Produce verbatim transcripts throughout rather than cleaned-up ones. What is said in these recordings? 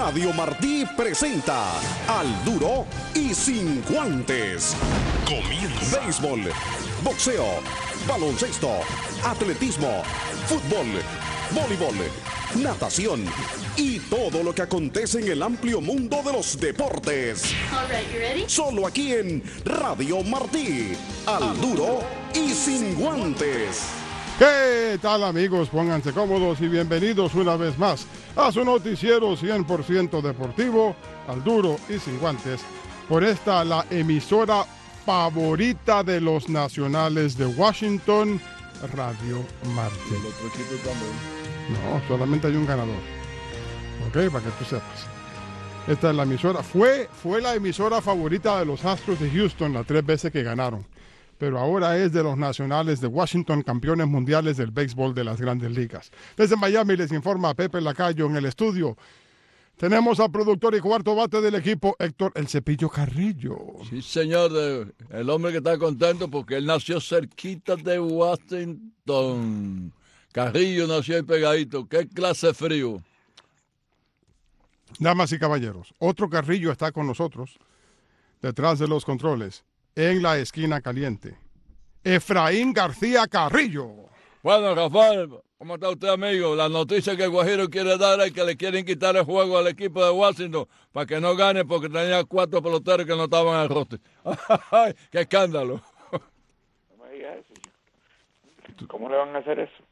Radio Martí presenta Al Duro y Sin Guantes. Comienza. Béisbol, boxeo, baloncesto, atletismo, fútbol, voleibol, natación y todo lo que acontece en el amplio mundo de los deportes. All right, you ready? Solo aquí en Radio Martí. Al Duro y Sin Guantes. ¿Qué tal, amigos? Pónganse cómodos y bienvenidos una vez más a su noticiero cien por ciento deportivo, Al Duro y Sin Guantes, por esta, la emisora favorita de los nacionales de Washington, Radio Martí. El otro equipo también. No, solamente hay un ganador. Ok, para que tú sepas. Esta es la emisora. Fue, fue la emisora favorita de los Astros de Houston las tres veces que ganaron. Pero ahora es de los nacionales de Washington, campeones mundiales del béisbol de las Grandes Ligas. Desde Miami les informa Pepe Lacayo en el estudio. Tenemos al productor y cuarto bate del equipo, Héctor El Cepillo Carrillo. Sí, señor, el hombre que está contento porque él nació cerquita de Washington. Carrillo nació ahí pegadito. ¿Qué clase de frío? Damas y caballeros, otro Carrillo está con nosotros, detrás de los controles, en la esquina caliente. Efraín García Carrillo. Bueno, Rafael, ¿cómo está usted, amigo? La noticia que el Guajiro quiere dar es que le quieren quitar el juego al equipo de Washington para que no gane porque tenía cuatro peloteros que no estaban en el roster. ¡Ay, qué escándalo! No me digas eso. ¿Cómo le van a hacer eso?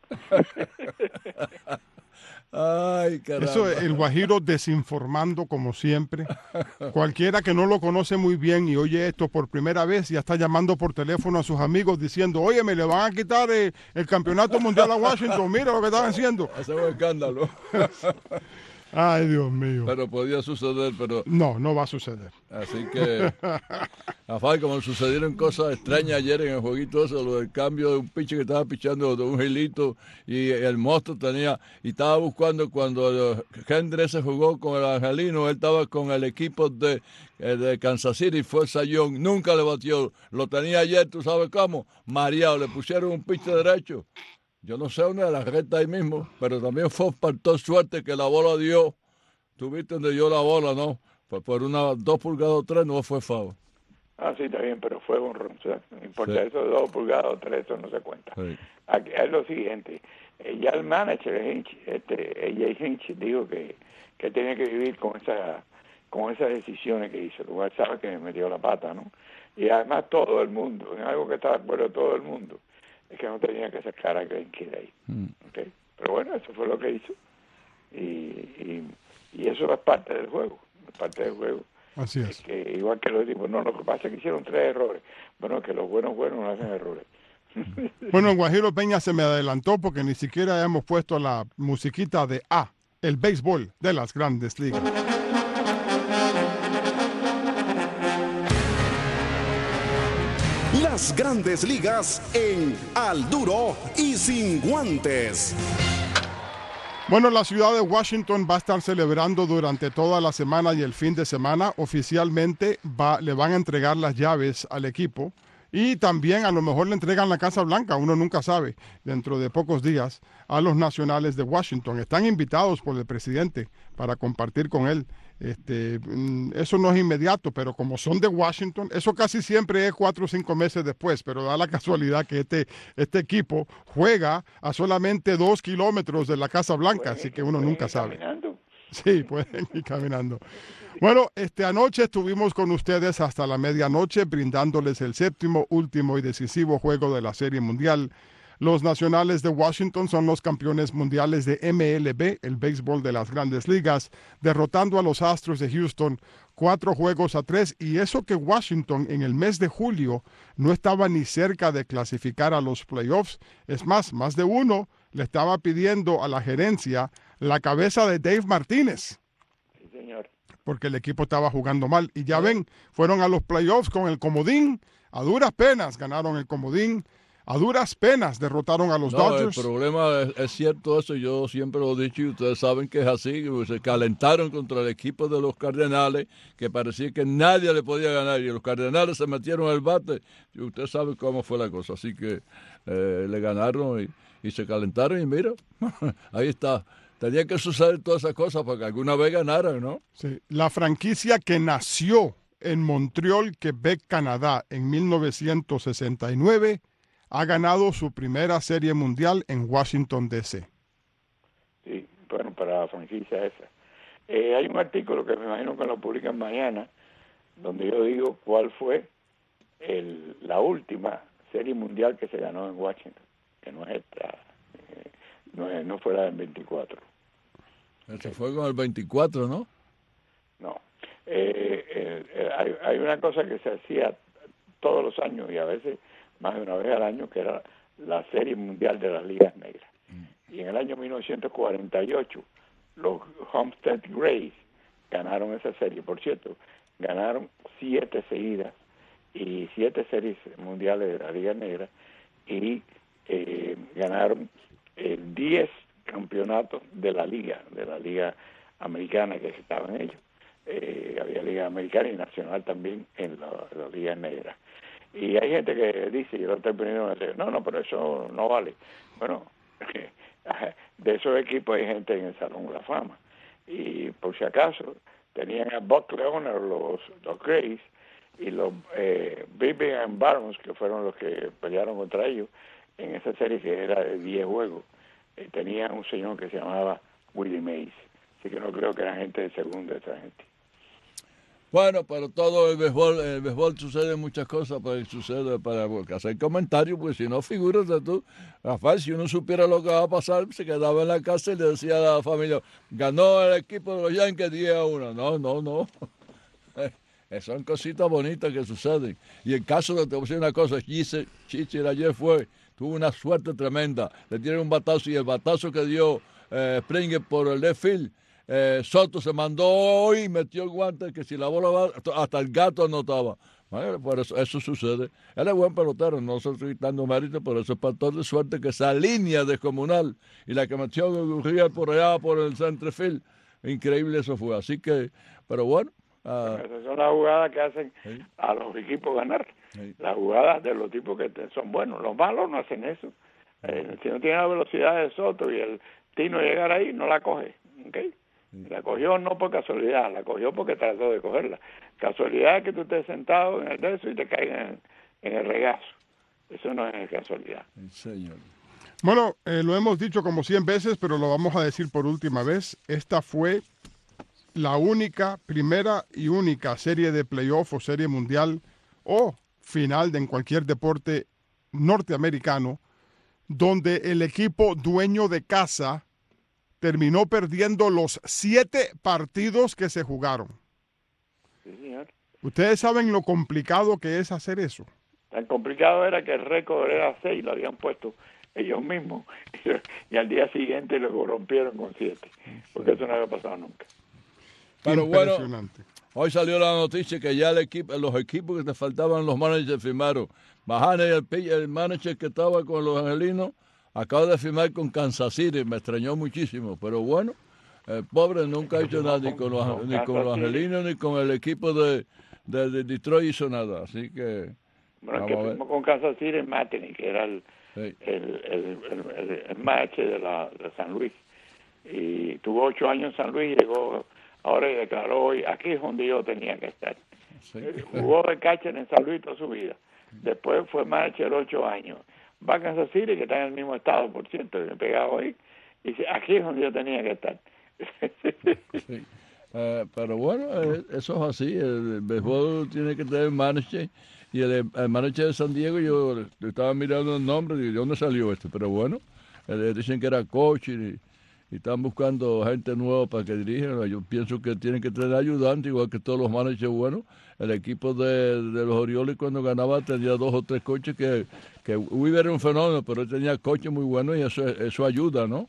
Ay, caramba. Eso es el Guajiro desinformando como siempre. Cualquiera que no lo conoce muy bien y oye esto por primera vez ya está llamando por teléfono a sus amigos diciendo, oye, me le van a quitar el, el campeonato mundial a Washington, mira lo que están haciendo. Ese es un escándalo. Ay, Dios mío. Pero podía suceder, pero... No, no va a suceder. Así que, Rafael, como sucedieron cosas extrañas ayer en el jueguito eso, lo del cambio de un pitcher que estaba pichando de un gilito y el monstruo tenía, y estaba buscando cuando Hendricks se jugó con el angelino, él estaba con el equipo de, de Kansas City, fue el sayón, nunca le batió, lo tenía ayer, ¿tú sabes cómo? Mareado, le pusieron un pitcher derecho. Yo no sé dónde de la recta ahí mismo, pero también fue factor suerte que la bola dio. Tú viste donde dio la bola, ¿no? Por, por una dos pulgadas o tres no fue foul. Ah, sí, está bien, pero fue un ron. O sea, no importa Sí. eso de dos pulgadas o tres, eso no se cuenta. Sí. Aquí es lo siguiente. eh, Ya el manager, Hinch, este, A J Hinch, dijo que, que tenía que vivir con esa con esas decisiones que hizo. Lugar sabe que metió la pata, ¿no? Y además todo el mundo, en algo que está de acuerdo todo el mundo, es que no tenía que sacar a Green Kid ahí. Mm. ¿Okay? Pero bueno, eso fue lo que hizo. Y, y, y eso es parte del juego, es parte del juego. Así Es es. que igual que los tipos, no, lo que pasa es que hicieron tres errores. Bueno, que los buenos buenos no hacen errores. Bueno, en Guajiro Peña se me adelantó porque ni siquiera hemos puesto la musiquita de A, el béisbol de las Grandes Ligas. Las Grandes Ligas en Al Duro y Sin Guantes. Bueno, la ciudad de Washington va a estar celebrando durante toda la semana y el fin de semana. Oficialmente va, le van a entregar las llaves al equipo y también a lo mejor le entregan la Casa Blanca, uno nunca sabe, dentro de pocos días a los nacionales de Washington. Están invitados por el presidente para compartir con él. Este, eso no es inmediato, pero como son de Washington, eso casi siempre es cuatro o cinco meses después, pero da la casualidad que este, este equipo juega a solamente dos kilómetros de la Casa Blanca, así que uno nunca sabe. Caminando. Sí, pueden ir caminando. Bueno, este, anoche estuvimos con ustedes hasta la medianoche brindándoles el séptimo, último y decisivo juego de la Serie Mundial. Los nacionales de Washington son los campeones mundiales de M L B, el béisbol de las Grandes Ligas, derrotando a los Astros de Houston cuatro juegos a tres, y eso que Washington en el mes de julio no estaba ni cerca de clasificar a los playoffs. Es más, más de uno le estaba pidiendo a la gerencia la cabeza de Dave Martínez, Sí, señor. porque el equipo estaba jugando mal. Y ya ven, fueron a los playoffs con el comodín, a duras penas ganaron el comodín. A duras penas derrotaron a los No, Dodgers. el problema es, es cierto eso, yo siempre lo he dicho y ustedes saben que es así, se calentaron contra el equipo de los Cardenales, que parecía que nadie le podía ganar, y los Cardenales se metieron al bate, y usted sabe cómo fue la cosa, así que eh, le ganaron y, y se calentaron, y mira, ahí está, tenía que suceder todas esas cosas para que alguna vez ganaran, ¿no? Sí. La franquicia que nació en Montreal, Quebec, Canadá, en mil novecientos sesenta y nueve, ha ganado su primera serie mundial en Washington, D C Sí, bueno, para la franquicia esa. Eh, hay un artículo que me imagino que lo publican mañana, donde yo digo cuál fue el, la última serie mundial que se ganó en Washington, que no es esta, eh, no, es, no fue la del veinticuatro. Ese fue con el veinticuatro, ¿no? No. Eh, eh, eh, hay, hay una cosa que se hacía todos los años y a veces más de una vez al año, que era la serie mundial de las ligas negras. Mm. Y en el año mil novecientos cuarenta y ocho los Homestead Grays ganaron esa serie. Por cierto, ganaron siete seguidas y siete series mundiales de la liga negra y eh, ganaron eh, diez campeonatos de la liga, de la liga americana que estaban ellos. Eh, había liga americana y nacional también en la, la liga negra. Y hay gente que dice, yo lo estoy poniendo, no, no, pero eso no vale. Bueno, de esos equipos hay gente en el Salón de la Fama. Y por si acaso, tenían a Buck Leonard, los, los Grays, y los eh, Birmingham Barons, que fueron los que pelearon contra ellos en esa serie que era de diez juegos. Eh, tenían un señor que se llamaba Willie Mays. Así que no creo que era gente de segunda esa gente. Bueno, pero todo el béisbol, el béisbol sucede muchas cosas para sucede para hacer comentarios, porque si no, figúrate tú, Rafael, si uno supiera lo que va a pasar, se quedaba en la casa y le decía a la familia, ganó el equipo de los Yankees diez a uno. No, no, no. Son cositas bonitas que suceden. Y el caso de, te voy a decir una cosa, Chichir ayer fue, tuvo una suerte tremenda, le dieron un batazo y el batazo que dio eh, Springer por el left field, Eh, Soto se mandó hoy y metió el guante que si la bola va, hasta el gato anotaba. Bueno, por eso, eso sucede. Él es buen pelotero, no estoy dando mérito, pero eso es factor de suerte que esa línea descomunal y la que metió Gurriel por allá por el center field, increíble eso fue. Así que, pero bueno. Uh, Esas son las jugadas que hacen ¿sí? a los equipos ganar. ¿Sí? Las jugadas de los tipos que te, son buenos. Los malos no hacen eso. Eh, si no tiene la velocidad de Soto y el tino llegar ahí, no la coge. ¿Okay? La cogió no por casualidad, la cogió porque trató de cogerla. Casualidad es que tú estés sentado en el de eso y te caigas en, en el regazo. Eso no es casualidad. Señor. Bueno, eh, lo hemos dicho como cien veces, pero lo vamos a decir por última vez. Esta fue la única, primera y única serie de playoff o serie mundial o final de en cualquier deporte norteamericano donde el equipo dueño de casa terminó perdiendo los siete partidos que se jugaron. Sí, señor. Ustedes saben lo complicado que es hacer eso. Tan complicado era que el récord era seis, lo habían puesto ellos mismos, y al día siguiente lo corrompieron con siete, porque eso no había pasado nunca. Pero bueno, hoy salió la noticia que ya el equipo, los equipos que te faltaban, los managers firmaron. Bajane, el, el manager que estaba con los angelinos, acaba de firmar con Kansas City, me extrañó muchísimo, pero bueno, el pobre nunca ha hecho nada, ni con los, ni con los angelinos, ni con el equipo de, de, de Detroit hizo nada, así que... Bueno, el que firmó con Kansas City es Mattingly, que era el, sí. el, el, el, el, el manager de, la, de San Luis, y tuvo ocho años en San Luis, llegó ahora y declaró hoy, aquí es donde yo tenía que estar. Sí. Jugó de catcher en San Luis toda su vida, después fue manager ocho años. Va a Kansas City, que está en el mismo estado, por cierto, me he pegado ahí, y dice, aquí es donde yo tenía que estar. Sí. Uh, pero bueno, eh, eso es así, el béisbol tiene que tener manager, y el, el manager de San Diego, yo estaba mirando el nombre, y de dónde salió este, pero bueno, eh, dicen que era coach, y, y están buscando gente nueva para que dirijan. Yo pienso que tienen que tener ayudantes, igual que todos los managers buenos. El equipo de, de los Orioles cuando ganaba tenía dos o tres coches que, que Weaver era un fenómeno, pero él tenía coches muy buenos y eso, eso ayuda, ¿no?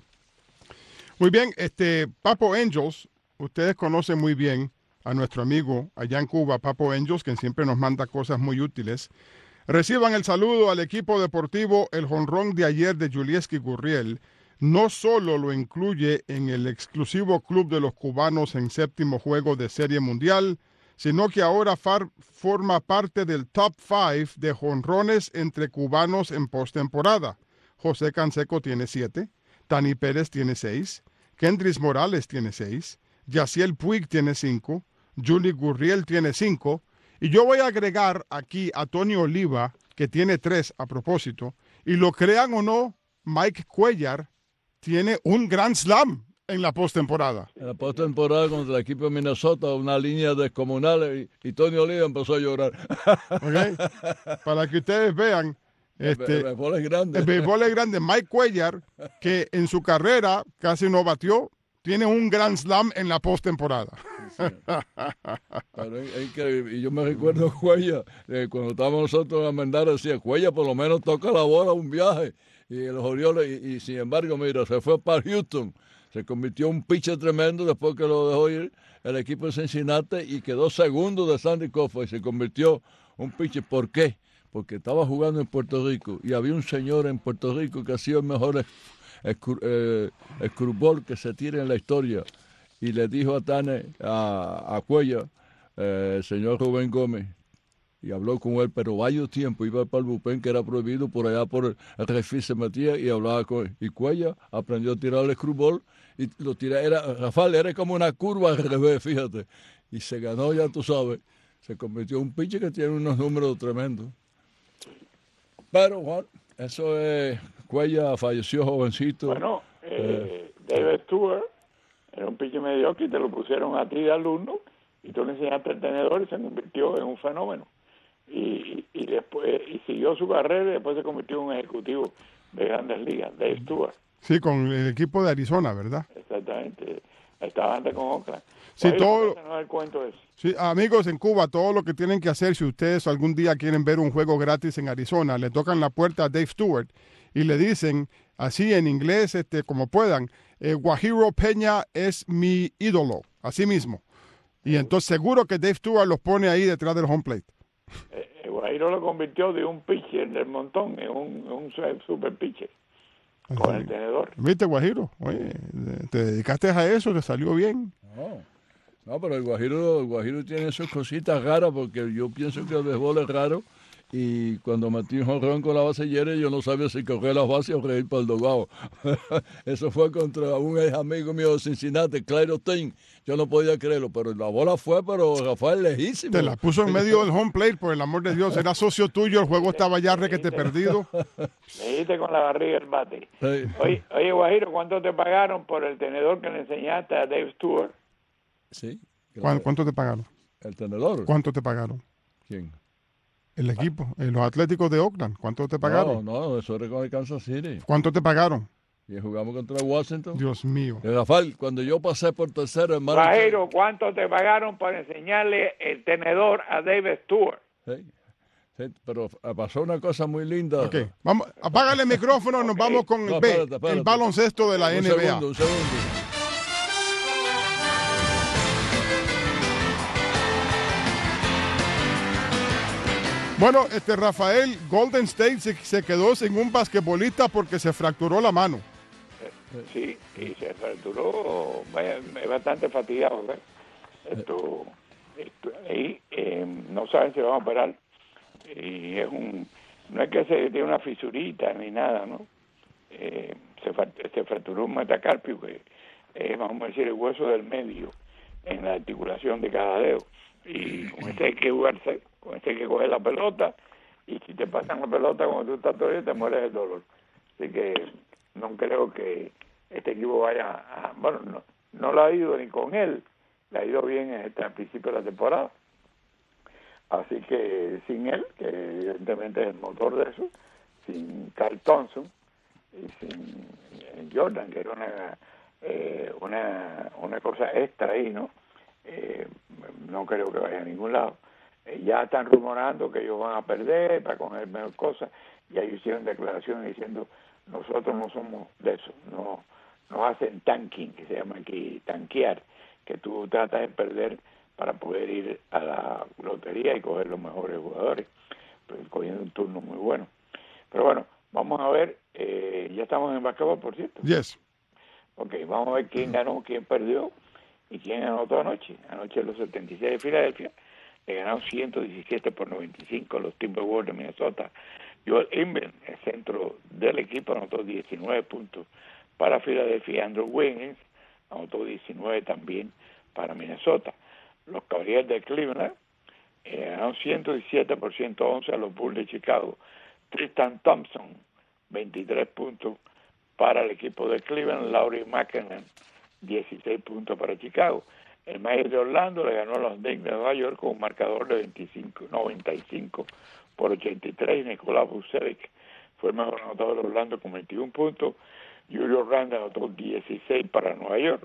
Muy bien, este Papo Angels, ustedes conocen muy bien a nuestro amigo allá en Cuba, Papo Angels, quien siempre nos manda cosas muy útiles. Reciban el saludo al equipo deportivo. El jonrón de ayer de Yulieski Gurriel no solo lo incluye en el exclusivo club de los cubanos en séptimo juego de Serie Mundial, sino que ahora far, forma parte del top five de jonrones entre cubanos en postemporada. José Canseco tiene siete, Tani Pérez tiene seis, Kendrys Morales tiene seis, Yasiel Puig tiene cinco, Juli Gurriel tiene cinco, y yo voy a agregar aquí a Tony Oliva, que tiene tres a propósito, y lo crean o no, Mike Cuellar tiene un Grand Slam en la postemporada. En la postemporada contra el equipo de Minnesota, una línea descomunal, y, y Tony Oliva empezó a llorar. ¿Okay? Para que ustedes vean, este, el béisbol es grande. El béisbol es grande. Mike Cuellar, que en su carrera casi no batió, tiene un Grand Slam en la postemporada. Sí, pero es, es increíble. Y yo me recuerdo Cuellar, eh, cuando estábamos nosotros en Mendar, decía, Cuellar por lo menos toca la bola un viaje. Y los Orioles, y, y sin embargo, mira, se fue para Houston. Se convirtió en un pitcher tremendo después que lo dejó ir el equipo de Cincinnati y quedó segundo de Sandy Koufax y se convirtió en un pitcher. ¿Por qué? Porque estaba jugando en Puerto Rico y había un señor en Puerto Rico que ha sido el mejor screwball que se tira en la historia. Y le dijo a Tane, a, a Cuellar, eh, el señor Rubén Gómez, y habló con él, pero varios tiempos iba para el bullpen, que era prohibido, por allá por el, el refil se metía y hablaba con él. Y Cuellar aprendió a tirar el screwball y lo tiraba, era, Rafael, era como una curva al revés, fíjate. Y se ganó, ya tú sabes, se convirtió en un pitcher que tiene unos números tremendos. Pero, Juan, eso es, Cuellar falleció jovencito. Bueno, eh, eh, David Stewart era un pitcher mediocre y te lo pusieron a ti de alumno y tú le enseñaste el tenedor y se convirtió en un fenómeno. Y, y después y siguió su carrera y después se convirtió en un ejecutivo de Grandes Ligas, Dave Stewart. Sí, con el equipo de Arizona, ¿verdad? Exactamente. Estaba antes con Oakland. Sí, Oye, todo. no el cuento ese. Sí, amigos en Cuba, todo lo que tienen que hacer, si ustedes algún día quieren ver un juego gratis en Arizona, le tocan la puerta a Dave Stewart y le dicen, así en inglés, este, como puedan, eh, Guajiro Peña es mi ídolo, así mismo. Y entonces seguro que Dave Stewart los pone ahí detrás del home plate. Eh, Guajiro lo convirtió de un pitcher del montón en un, en un super pitcher con el tenedor. ¿Viste, Guajiro? Oye, te dedicaste a eso, te salió bien. No, no, pero el Guajiro, el Guajiro tiene sus cositas raras porque yo pienso que el béisbol es raro. Y cuando metí un jonrón con la base llena, yo no sabía si correr las bases o reír para el dogado. Eso fue contra un ex amigo mío de Cincinnati, Clyde O'Tain. Yo no podía creerlo, pero la bola fue, pero Rafael, lejísimo. Te la puso en medio del home plate, por el amor de Dios. Era socio tuyo, el juego estaba ya requete perdido. Le diste con la barriga el bate. Sí. Oye, oye, Guajiro, ¿cuánto te pagaron por el tenedor que le enseñaste a Dave Stewart? Sí. ¿Cuánto, ¿Cuánto te pagaron? ¿El tenedor? ¿Cuánto te pagaron? ¿Quién? El equipo, eh, los Atléticos de Oakland. ¿Cuánto te pagaron? No, no, eso era con el Kansas City. ¿Cuánto te pagaron? Y jugamos contra Washington. Dios mío. Y Rafael, cuando yo pasé por tercero, hermano. Guajiro, ¿cuánto te pagaron por enseñarle el tenedor a David Stewart? Sí, sí, pero pasó una cosa muy linda. Ok, vamos, apágale el micrófono, nos Ok. vamos con el No, B, espérate, espérate. el baloncesto de la un N B A. segundo, un segundo. Bueno, este Rafael, Golden State se, se quedó sin un basquetbolista porque se fracturó la mano. Sí, y se fracturó, vaya, es bastante fatigado, ¿verdad? Esto, esto ahí eh, no saben si van a operar. Y es un, no es que se tiene una fisurita ni nada, ¿no? Eh, se, se fracturó un metacarpio, que es, vamos a decir, el hueso del medio en la articulación de cada dedo. Y con este hay que jugarse, con este hay que coger la pelota, y si te pasan la pelota cuando tú estás todavía te mueres de dolor. Así que no creo que este equipo vaya a, bueno, no, no lo ha ido ni con él, le ha ido bien hasta el principio de la temporada. Así que sin él, que evidentemente es el motor de eso, sin Carl Thompson y sin Jordan, que era una, eh, una, una cosa extra ahí, ¿no? Eh, no creo que vaya a ningún lado. Eh, ya están rumorando que ellos van a perder para coger menos cosas, y ahí hicieron declaraciones diciendo, nosotros no somos de eso, no nos hacen tanking, que se llama aquí tanquear, que tú tratas de perder para poder ir a la lotería y coger los mejores jugadores, pues, cogiendo un turno muy bueno. Pero bueno, vamos a ver, eh, ya estamos en básquetbol, por cierto. Yes. Ok, vamos a ver quién ganó, quién perdió y quién anotó anoche. Anoche los setenta y seis de Filadelfia le ganaron ciento diecisiete por noventa y cinco a los Timberwolves de Minnesota. Joel Embiid, el centro del equipo, anotó diecinueve puntos para Filadelfia. Andrew Wiggins anotó diecinueve también para Minnesota. Los Cavaliers de Cleveland eh, ganaron ciento diecisiete por ciento once a los Bulls de Chicago. Tristan Thompson, veintitrés puntos para el equipo de Cleveland. Lauri Markkanen, dieciséis puntos para Chicago. El Magic de Orlando le ganó a los Knicks de Nueva York con un marcador de veinticinco, noventa y cinco por ochenta y tres. Nicolás Vucevic fue el mejor anotador de Orlando con veintiún puntos. Julio Randle anotó dieciséis para Nueva York.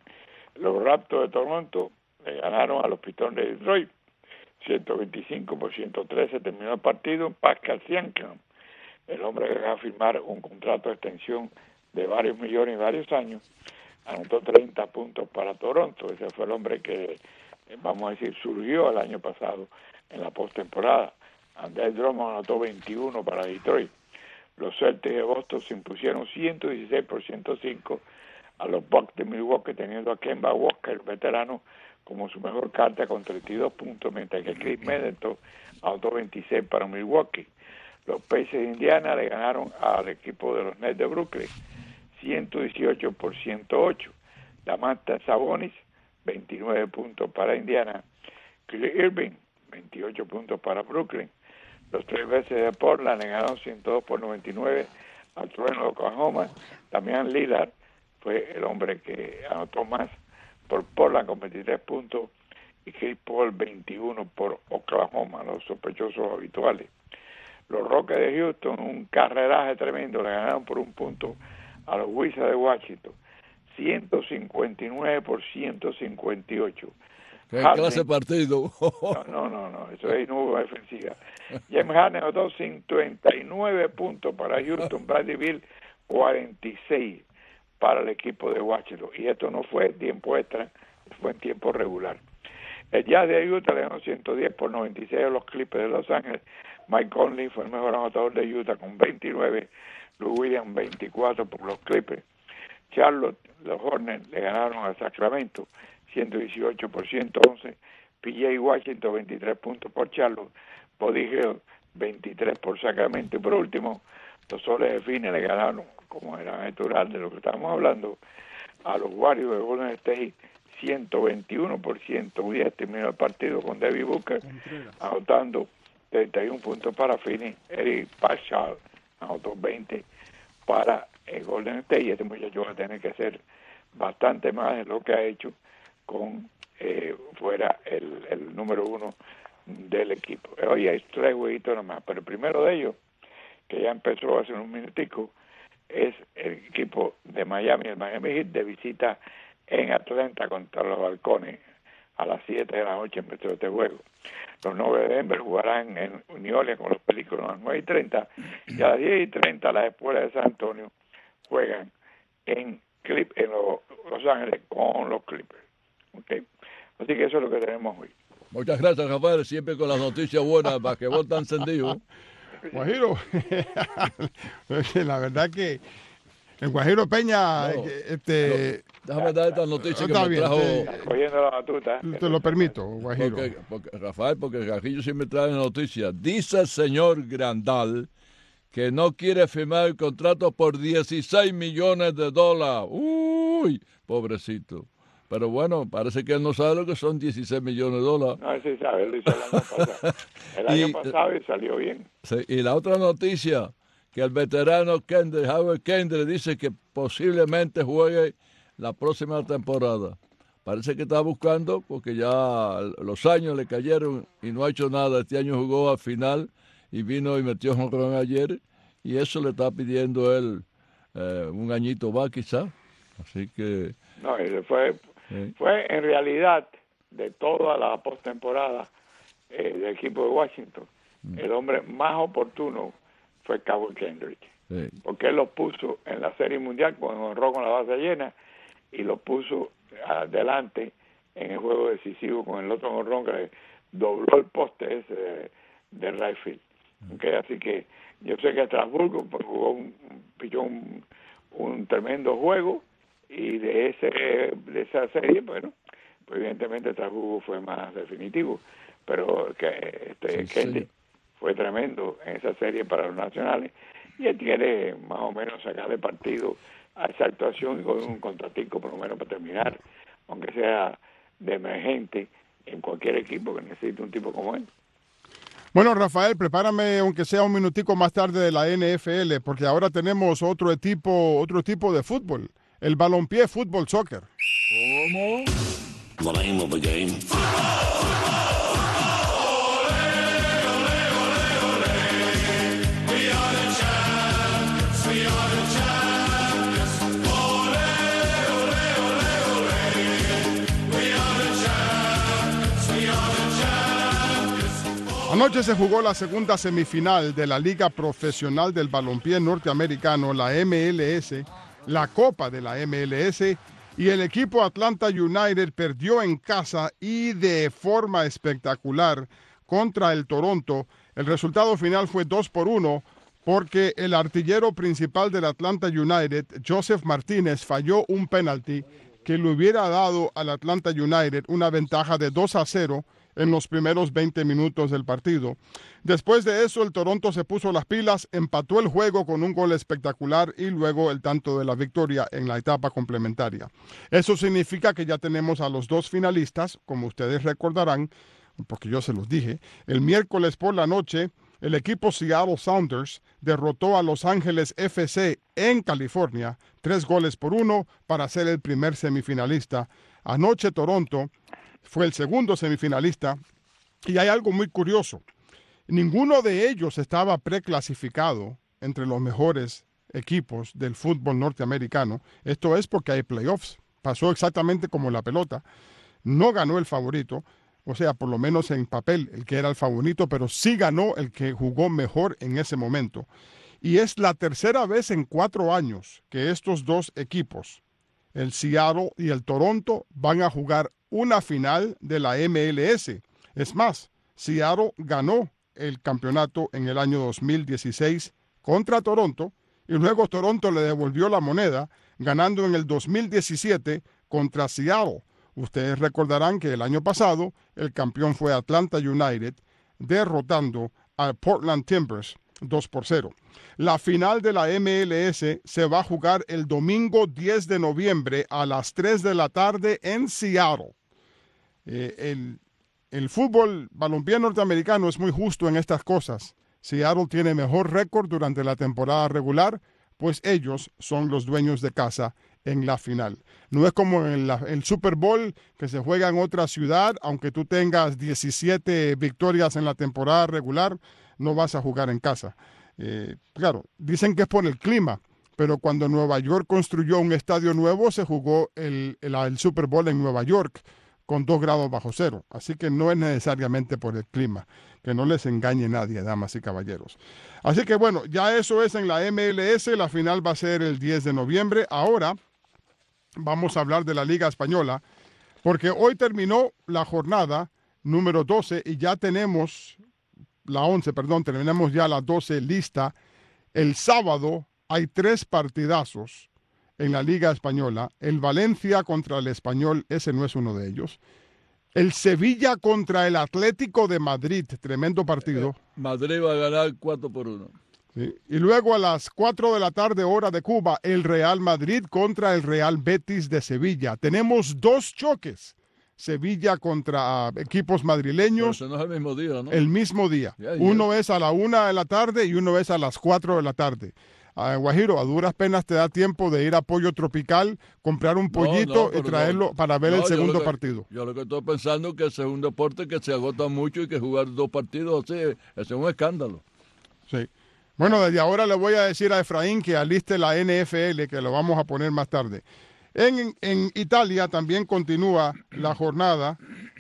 Los Raptors de Toronto le ganaron a los Pistons de Detroit ciento veinticinco por ciento trece. Terminó el partido. Pascal Siakam, el hombre que va a firmar un contrato de extensión de varios millones y varios años, anotó treinta puntos para Toronto. Ese fue el hombre que, vamos a decir, surgió el año pasado en la postemporada. Andre Drummond anotó veintiuno para Detroit. Los Celtics de Boston se impusieron ciento dieciséis por ciento cinco a los Bucks de Milwaukee, teniendo a Kemba Walker, el veterano, como su mejor carta con treinta y dos puntos, mientras que Chris Middleton anotó veintiséis para Milwaukee. Los Pacers de Indiana le ganaron al equipo de los Nets de Brooklyn ciento dieciocho por ciento ocho. Domantas Sabonis, veintinueve puntos para Indiana. Kyrie Irving, veintiocho puntos para Brooklyn. Los tres veces de Portland le ganaron ciento dos por noventa y nueve al Trueno de Oklahoma. También Lillard fue el hombre que anotó más por Portland con veintitrés puntos y Chris Paul veintiuno por Oklahoma, los sospechosos habituales. Los Rockets de Houston, un carreraje tremendo, le ganaron por un punto a los Wizards de Washington, ciento cincuenta y nueve por ciento cincuenta y ocho. ¿Qué Harden, clase de partido? no, no, no, no, eso es nueva defensiva. James Harden anotó cincuenta y nueve puntos para Houston, Bradley Beal cuarenta y seis para el equipo de Washington. Y esto no fue tiempo extra, fue en tiempo regular. El Jazz de Utah le ganó ciento diez por noventa y seis a los Clippers de Los Ángeles. Mike Conley fue el mejor anotador de Utah con veintinueve. Lou Williams veinticuatro por los Clippers. Charlotte, los Hornets le ganaron a Sacramento ciento dieciocho por ciento once. P J Washington veintitrés puntos por Charlotte. Body Hill veintitrés por Sacramento. Y por último, los Soles de Phoenix le ganaron, como era natural de lo que estábamos hablando, a los Warriors de Golden State ciento veintiuno por ciento diez. Terminó el partido con Devin Booker anotando treinta y uno puntos para Phoenix. Eric Pascal anotó veinte para el Golden State, y este muchacho va a tener que hacer bastante más de lo que ha hecho con eh, fuera el, el número uno del equipo. Hoy hay tres jueguitos nomás, pero el primero de ellos, que ya empezó hace un minutico, es el equipo de Miami, el Miami Heat, de visita en Atlanta contra los Halcones. A las siete de la noche empezó este juego. Los Nuggets de Denver jugarán en New Orleans con los Pelícanos a las nueve y treinta, y a las diez y treinta las Espuelas de San Antonio juegan en, Clip, en los, Los Ángeles con los Clippers. ¿Okay? Así que eso es lo que tenemos hoy. Muchas gracias, Rafael, siempre con las noticias buenas, basquetbol tan encendido. Guajiro, la verdad que el Guajiro Peña, No, este... no, déjame dar esta noticia que Está me bien, trajo... te- Cogiendo la batuta. Te lo permito, Guajiro. Porque, porque, Rafael, porque Gajillo sí me trae noticias. Dice el señor Grandal que no quiere firmar el contrato por dieciséis millones de dólares. Uy, pobrecito. Pero bueno, parece que él no sabe lo que son dieciséis millones de dólares. No, sí sabe, lo hizo el año pasado. El año Y- pasado y salió bien. Sí, y la otra noticia, que el veterano Kendrick, Howard Kendrick, dice que posiblemente juegue la próxima temporada. Parece que está buscando, porque ya los años le cayeron y no ha hecho nada. Este año jugó al final y vino y metió jonrón ayer, y eso le está pidiendo él eh, un añito más quizá. Así que... No, y fue, Sí. fue en realidad de toda la postemporada eh, del equipo de Washington, mm. el hombre más oportuno fue Kawhi Kendrick, Sí. porque él lo puso en la Serie Mundial cuando honró con la base llena, y lo puso adelante en el juego decisivo con el otro honrón que dobló el poste ese de, de right field. Okay, así que yo sé que Estrasburgo pues, jugó un, pichó un, un tremendo juego, y de ese de esa serie, bueno, pues evidentemente Estrasburgo fue más definitivo, pero que este Sí, Kendrick sí. fue tremendo en esa serie para los nacionales, y él quiere más o menos sacarle partido a esa actuación y con un contratico por lo menos para terminar, aunque sea de emergente en cualquier equipo que necesite un tipo como él. Bueno, Rafael, prepárame aunque sea un minutico más tarde de la N F L, porque ahora tenemos otro tipo, otro tipo de fútbol, el balompié fútbol soccer. ¿Cómo? The name of the game. Anoche se jugó la segunda semifinal de la Liga Profesional del Balompié Norteamericano, la M L S, la Copa de la M L S, y el equipo Atlanta United perdió en casa y de forma espectacular contra el Toronto. El resultado final fue dos por uno porque el artillero principal del Atlanta United, Joseph Martínez, falló un penalti que le hubiera dado al Atlanta United una ventaja de dos a cero en los primeros veinte minutos del partido. Después de eso, el Toronto se puso las pilas, empató el juego con un gol espectacular y luego el tanto de la victoria en la etapa complementaria. Eso significa que ya tenemos a los dos finalistas, como ustedes recordarán, porque yo se los dije. El miércoles por la noche, el equipo Seattle Sounders derrotó a Los Ángeles F C en California, tres goles por uno para ser el primer semifinalista. Anoche Toronto fue el segundo semifinalista y hay algo muy curioso. Ninguno de ellos estaba preclasificado entre los mejores equipos del fútbol norteamericano. Esto es porque hay playoffs. Pasó exactamente como la pelota. No ganó el favorito, o sea, por lo menos en papel, el que era el favorito, pero sí ganó el que jugó mejor en ese momento. Y es la tercera vez en cuatro años que estos dos equipos, el Seattle y el Toronto, van a jugar una final de la M L S. Es más, Seattle ganó el campeonato en el año dos mil dieciséis contra Toronto y luego Toronto le devolvió la moneda ganando en el dos mil diecisiete contra Seattle. Ustedes recordarán que el año pasado el campeón fue Atlanta United derrotando a Portland Timbers dos por cero. La final de la M L S se va a jugar el domingo diez de noviembre a las tres de la tarde en Seattle. Eh, el, el fútbol balompié norteamericano es muy justo en estas cosas. Seattle tiene mejor récord durante la temporada regular, pues ellos son los dueños de casa en la final. No es como en la, el Super Bowl que se juega en otra ciudad, aunque tú tengas diecisiete victorias en la temporada regular, no vas a jugar en casa. Eh, claro, dicen que es por el clima, pero cuando Nueva York construyó un estadio nuevo, se jugó el, el, el Super Bowl en Nueva York con dos grados bajo cero. Así que no es necesariamente por el clima. Que no les engañe nadie, damas y caballeros. Así que bueno, ya eso es en la M L S. La final va a ser el diez de noviembre. Ahora vamos a hablar de la Liga Española, porque hoy terminó la jornada número doce y ya tenemos la once, perdón, terminamos ya la doce lista. El sábado hay tres partidazos en la Liga Española. El Valencia contra el Español, ese no es uno de ellos. El Sevilla contra el Atlético de Madrid, tremendo partido. Madrid va a ganar cuatro por uno. Sí. Y luego a las cuatro de la tarde, hora de Cuba, el Real Madrid contra el Real Betis de Sevilla. Tenemos dos choques. Sevilla contra uh, equipos madrileños. Pero eso no es el mismo día, ¿no? El mismo día. Ya, ya. Uno es a la una de la tarde y uno es a las cuatro de la tarde. Uh, Guajiro, a duras penas te da tiempo de ir a Pollo Tropical, comprar un pollito no, no, y traerlo no. para ver No, el segundo que, partido. Yo lo que estoy pensando es que ese es un deporte que se agota mucho y que jugar dos partidos, así, ese es un escándalo. Sí. Bueno, desde ahora le voy a decir a Efraín que aliste la N F L, que lo vamos a poner más tarde. En, en Italia también continúa la jornada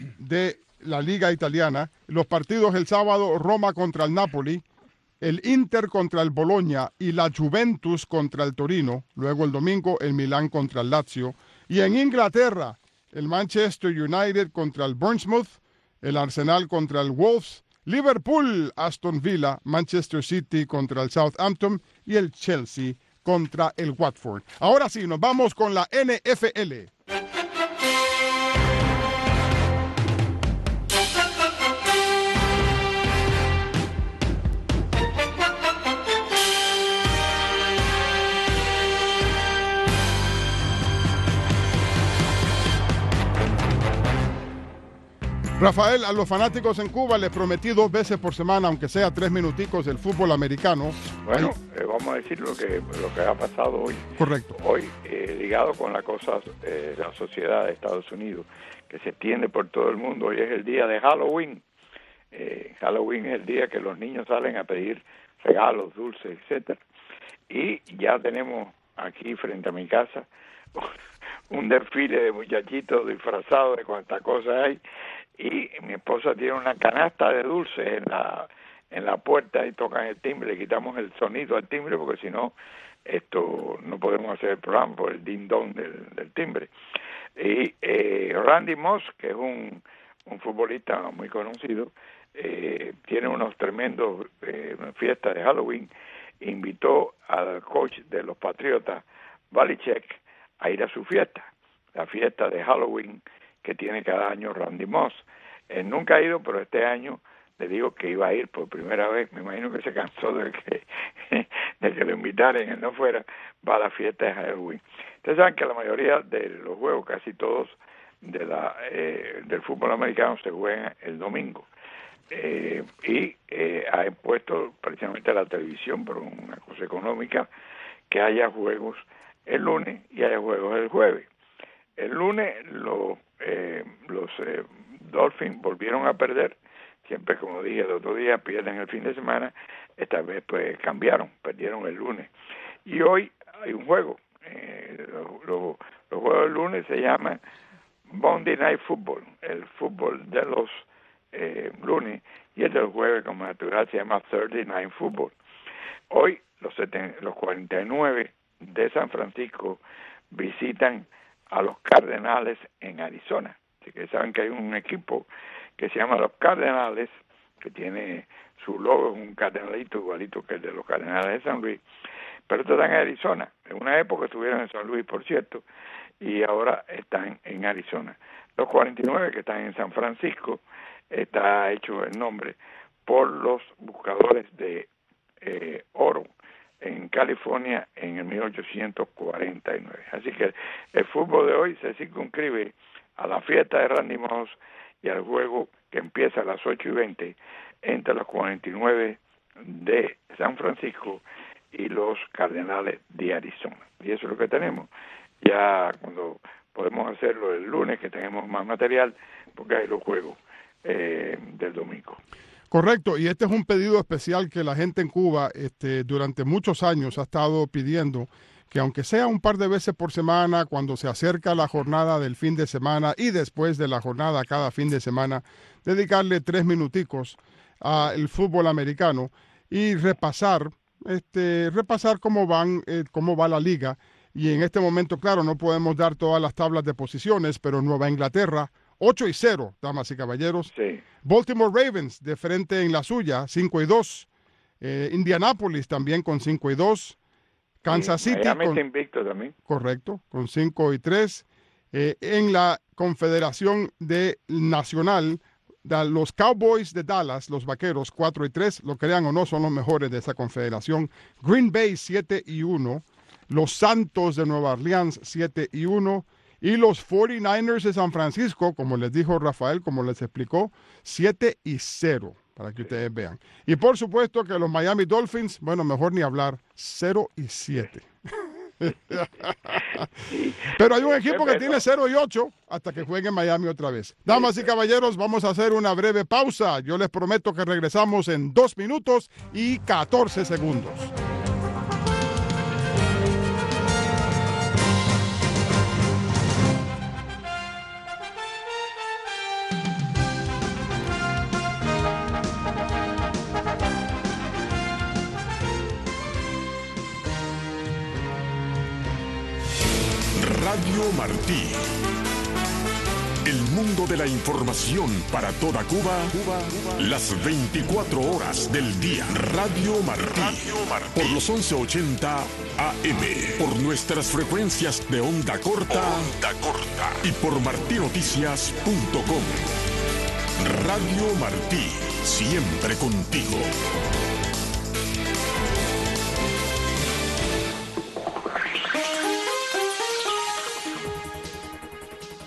de la Liga Italiana. Los partidos el sábado, Roma contra el Napoli, el Inter contra el Bologna y la Juventus contra el Torino. Luego el domingo, el Milán contra el Lazio. Y en Inglaterra, el Manchester United contra el Bournemouth, el Arsenal contra el Wolves, Liverpool, Aston Villa, Manchester City contra el Southampton y el Chelsea contra el Watford. Ahora sí, nos vamos con la N F L. Rafael, a los fanáticos en Cuba les prometí dos veces por semana, aunque sea tres minuticos, del fútbol americano. Bueno, eh, vamos a decir lo que lo que ha pasado hoy. Correcto. Hoy, eh, ligado con la cosa eh, la sociedad de Estados Unidos, que se extiende por todo el mundo. Hoy es el día de Halloween. Eh, Halloween es el día que los niños salen a pedir regalos, dulces, etcétera. Y ya tenemos aquí frente a mi casa un desfile de muchachitos disfrazados de cuántas cosas hay. Y mi esposa tiene una canasta de dulces en la en la puerta y tocan el timbre, le quitamos el sonido al timbre porque si no, esto no podemos hacer el programa por el ding-dong del, del timbre. Y eh, Randy Moss, que es un, un futbolista muy conocido, eh, tiene unos tremendos eh, fiestas de Halloween, invitó al coach de los Patriotas, Belichick, a ir a su fiesta, la fiesta de Halloween que tiene cada año Randy Moss. Él nunca ha ido, pero este año le digo que iba a ir por primera vez. Me imagino que se cansó de que, de que lo invitaran y él no fuera, va a la fiesta de Halloween. Ustedes saben que la mayoría de los juegos, casi todos de la eh, del fútbol americano, se juegan el domingo. Eh, y eh, ha impuesto precisamente la televisión, por una cosa económica, que haya juegos el lunes y haya juegos el jueves. El lunes lo, eh, los eh, Dolphins volvieron a perder, siempre como dije el otro día, pierden el fin de semana, esta vez pues cambiaron, perdieron el lunes. Y hoy hay un juego, eh, los lo, lo juegos del lunes se llaman Monday Night Football, el fútbol de los eh, lunes, y el del jueves como natural se llama Thursday Night Football. Hoy los, los cuarenta y nueve de San Francisco visitan a los Cardenales en Arizona. Así que saben que hay un equipo que se llama los Cardenales, que tiene su logo, es un cardenalito igualito que el de los Cardenales de San Luis, pero estos están en Arizona. En una época estuvieron en San Luis, por cierto, y ahora están en Arizona. Los cuarenta y nueve que están en San Francisco, está hecho el nombre por los buscadores de eh, oro en California en el mil ochocientos cuarenta y nueve. Así que el fútbol de hoy se circunscribe a la fiesta de Randy Moss y al juego que empieza a las ocho y veinte entre los cuarenta y nueve de San Francisco y los Cardenales de Arizona. Y eso es lo que tenemos. Ya cuando podemos hacerlo el lunes, que tenemos más material, porque hay los juegos eh, del domingo. Correcto, y este es un pedido especial que la gente en Cuba este, durante muchos años ha estado pidiendo, que aunque sea un par de veces por semana, cuando se acerca la jornada del fin de semana y después de la jornada cada fin de semana, dedicarle tres minuticos al fútbol americano y repasar, este, repasar cómo van, eh, cómo va la liga. Y en este momento, claro, no podemos dar todas las tablas de posiciones, pero Nueva Inglaterra, ocho y cero, damas y caballeros. Sí. Baltimore Ravens de frente en la suya, cinco y dos. Eh, Indianapolis también con cinco y dos. Kansas sí, City Miami con, invicto también. Correcto, con cinco y tres. Eh, en la Confederación de Nacional, da, los Cowboys de Dallas, los Vaqueros, cuatro y tres, lo crean o no, son los mejores de esa confederación. Green Bay, siete y uno. Los Santos de Nueva Orleans, siete y uno. Y los cuarenta y nueve ers de San Francisco, como les dijo Rafael, como les explicó, siete y cero, para que ustedes vean. Y por supuesto que los Miami Dolphins, bueno, mejor ni hablar, cero y siete. Pero hay un equipo que tiene cero y ocho hasta que juegue en Miami otra vez. Damas y caballeros, vamos a hacer una breve pausa. Yo les prometo que regresamos en dos minutos y catorce segundos. Radio Martí. El mundo de la información para toda Cuba, Cuba, Cuba. Las veinticuatro horas del día. Radio Martí. Radio Martí. Por los once ochenta A M. Por nuestras frecuencias de onda corta. Onda corta. Y por martí noticias punto com. Radio Martí. Siempre contigo.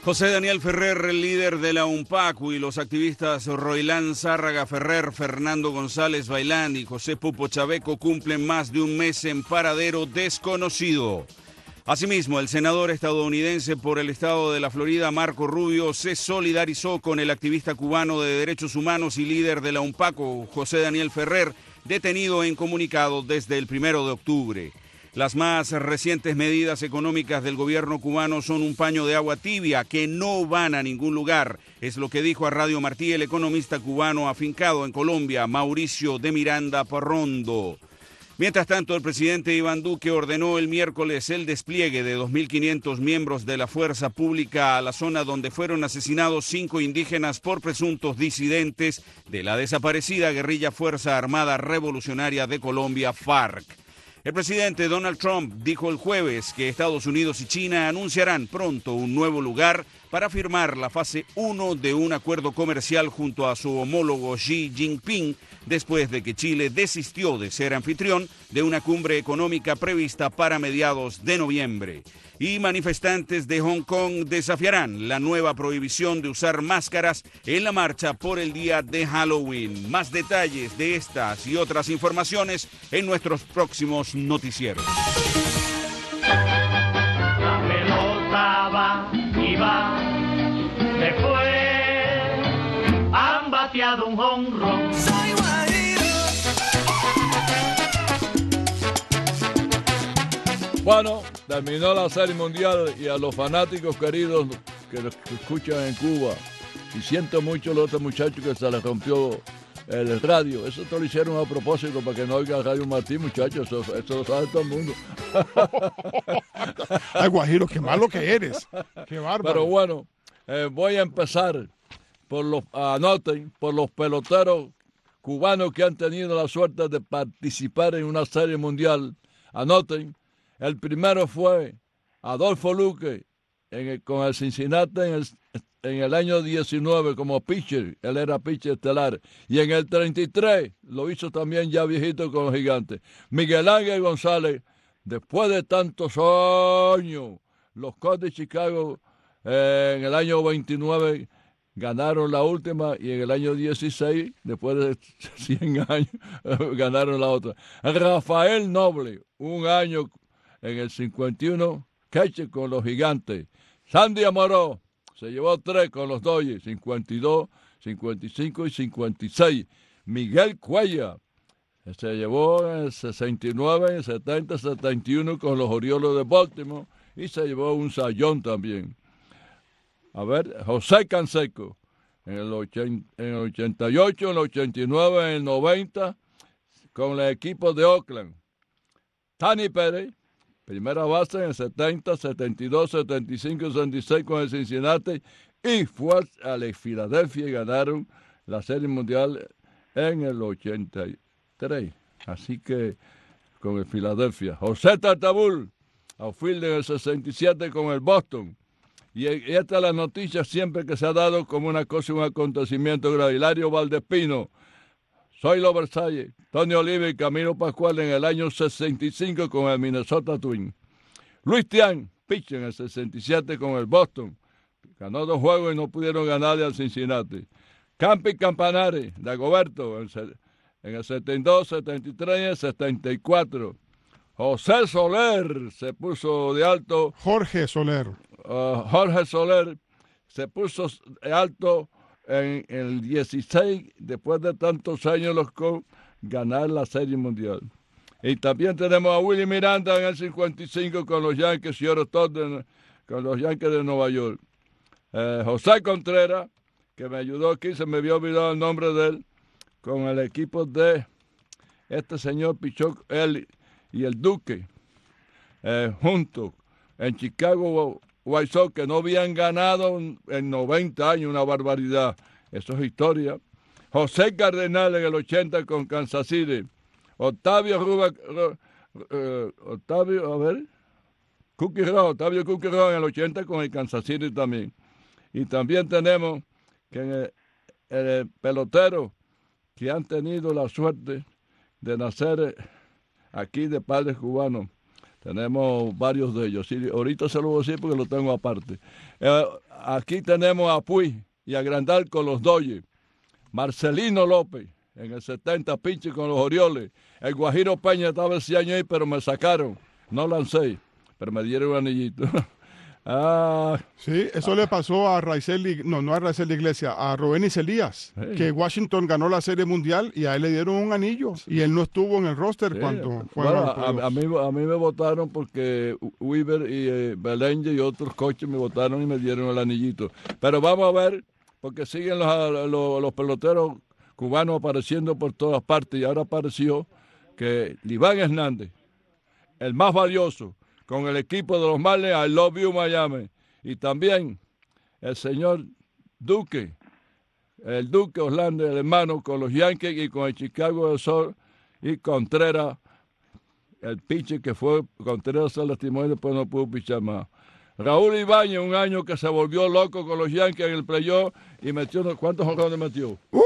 José Daniel Ferrer, líder de la UNPACU, y los activistas Roilán Zárraga Ferrer, Fernando González Bailán y José Pupo Chaveco cumplen más de un mes en paradero desconocido. Asimismo, el senador estadounidense por el estado de la Florida, Marco Rubio, se solidarizó con el activista cubano de derechos humanos y líder de la UNPACU, José Daniel Ferrer, detenido en comunicado desde el primero de octubre. Las más recientes medidas económicas del gobierno cubano son un paño de agua tibia que no van a ningún lugar. Es lo que dijo a Radio Martí el economista cubano afincado en Colombia, Mauricio de Miranda Parrondo. Mientras tanto, el presidente Iván Duque ordenó el miércoles el despliegue de dos mil quinientos miembros de la fuerza pública a la zona donde fueron asesinados cinco indígenas por presuntos disidentes de la desaparecida guerrilla Fuerza Armada Revolucionaria de Colombia, FARC. El presidente Donald Trump dijo el jueves que Estados Unidos y China anunciarán pronto un nuevo lugar para firmar la fase uno de un acuerdo comercial junto a su homólogo Xi Jinping, después de que Chile desistió de ser anfitrión de una cumbre económica prevista para mediados de noviembre. Y manifestantes de Hong Kong desafiarán la nueva prohibición de usar máscaras en la marcha por el día de Halloween. Más detalles de estas y otras informaciones en nuestros próximos noticieros. La pelota va y va, después han bateado un jonrón. Bueno, terminó la Serie Mundial y a los fanáticos queridos que los escuchan en Cuba, y siento mucho a los otros muchachos que se les rompió el radio. Eso te lo hicieron a propósito para que no oiga Radio Martí, muchachos. Eso, eso lo sabe todo el mundo. Ay, Guajiro, qué malo que eres. Qué bárbaro. Pero bueno, eh, voy a empezar por los, anoten, por los peloteros cubanos que han tenido la suerte de participar en una Serie Mundial. Anoten. El primero fue Adolfo Luque en el, con el Cincinnati en el, en el año diecinueve como pitcher. Él era pitcher estelar. Y en el treinta y tres lo hizo también ya viejito con los Gigantes. Miguel Ángel González, después de tantos años, los Cubs de Chicago eh, en el año veintinueve ganaron la última, y en el año dieciséis, después de cien años, ganaron la otra. Rafael Noble, un año en el cincuenta y uno, catcher con los Gigantes. Sandy Amoró se llevó tres con los Dodgers, cincuenta y dos, cincuenta y cinco y cincuenta y seis. Miguel Cuellar se llevó en el sesenta y nueve, en el setenta, setenta y uno con los Orioles de Baltimore, y se llevó un sayón también. A ver, José Canseco en el, ochenta, en el ochenta y ocho, en el ochenta y nueve, en el noventa con el equipo de Oakland. Tani Pérez, primera base en el setenta, setenta y dos, setenta y cinco, setenta y seis con el Cincinnati, y fue a la Filadelfia y ganaron la Serie Mundial en el ochenta y tres. Así que con el Filadelfia. José Tartabul, outfield en el sesenta y siete con el Boston. Y esta es la noticia siempre que se ha dado como una cosa, un acontecimiento grave. Hilario Valdespino, Zoilo Versalles, Tony Oliva y Camilo Pascual en el año sesenta y cinco con el Minnesota Twins. Luis Tian, pitcher en el sesenta y siete con el Boston. Ganó dos juegos y no pudieron ganarle al Cincinnati. Campi Campanari, Dagoberto, en el setenta y dos, setenta y tres y el setenta y cuatro. José Soler se puso de alto. Jorge Soler. Uh, Jorge Soler se puso de alto en el dieciséis, después de tantos años los Cubs ganar la Serie Mundial. Y también tenemos a Willie Miranda en el cincuenta y cinco con los Yankees y Oro Todd con los Yankees de Nueva York. Eh, José Contreras, que me ayudó aquí, se me había olvidado el nombre de él, con el equipo de este señor Pichot, él y el Duque, eh, juntos en Chicago White Sox, que no habían ganado en noventa años, una barbaridad. Eso es historia. José Cardenal en el ochenta con Kansas City. Octavio Ruba, uh, Octavio, a ver, Cookie Rowe, Octavio Cookie Rowe en el ochenta con el Kansas City también. Y también tenemos que en el, el pelotero que han tenido la suerte de nacer aquí de padres cubanos. Tenemos varios de ellos. Sí, ahorita se lo voy a decir porque lo tengo aparte. Eh, aquí tenemos a Puig y a Grandal con los Dodgers. Marcelino López en el setenta, pinche con los Orioles. El Guajiro Peña estaba ese año ahí, pero me sacaron. No lancé, pero me dieron un anillito. Ah, sí, eso ah. le pasó a Raisel, no, no a Raisel Iglesias, a Robenis Elías, sí. que Washington ganó la Serie Mundial y a él le dieron un anillo y él no estuvo en el roster sí. cuando fue bueno, a, a, mí, a mí me votaron porque Weaver y eh, Belenge y otros coaches me votaron y me dieron el anillito. Pero vamos a ver, porque siguen los, los, los peloteros cubanos apareciendo por todas partes y ahora apareció que Liván Hernández, el más valioso, con el equipo de los Marlins, I Love You Miami. Y también el señor Duque, el Duque Orlando, el hermano, con los Yankees y con el Chicago del Sol. Y Contreras, el pitcher que fue, Contreras se lastimó y después no pudo pichar más. Raúl Ibáñez, un año que se volvió loco con los Yankees en el playoff y metió, ¿cuántos jonrones metió? Uh,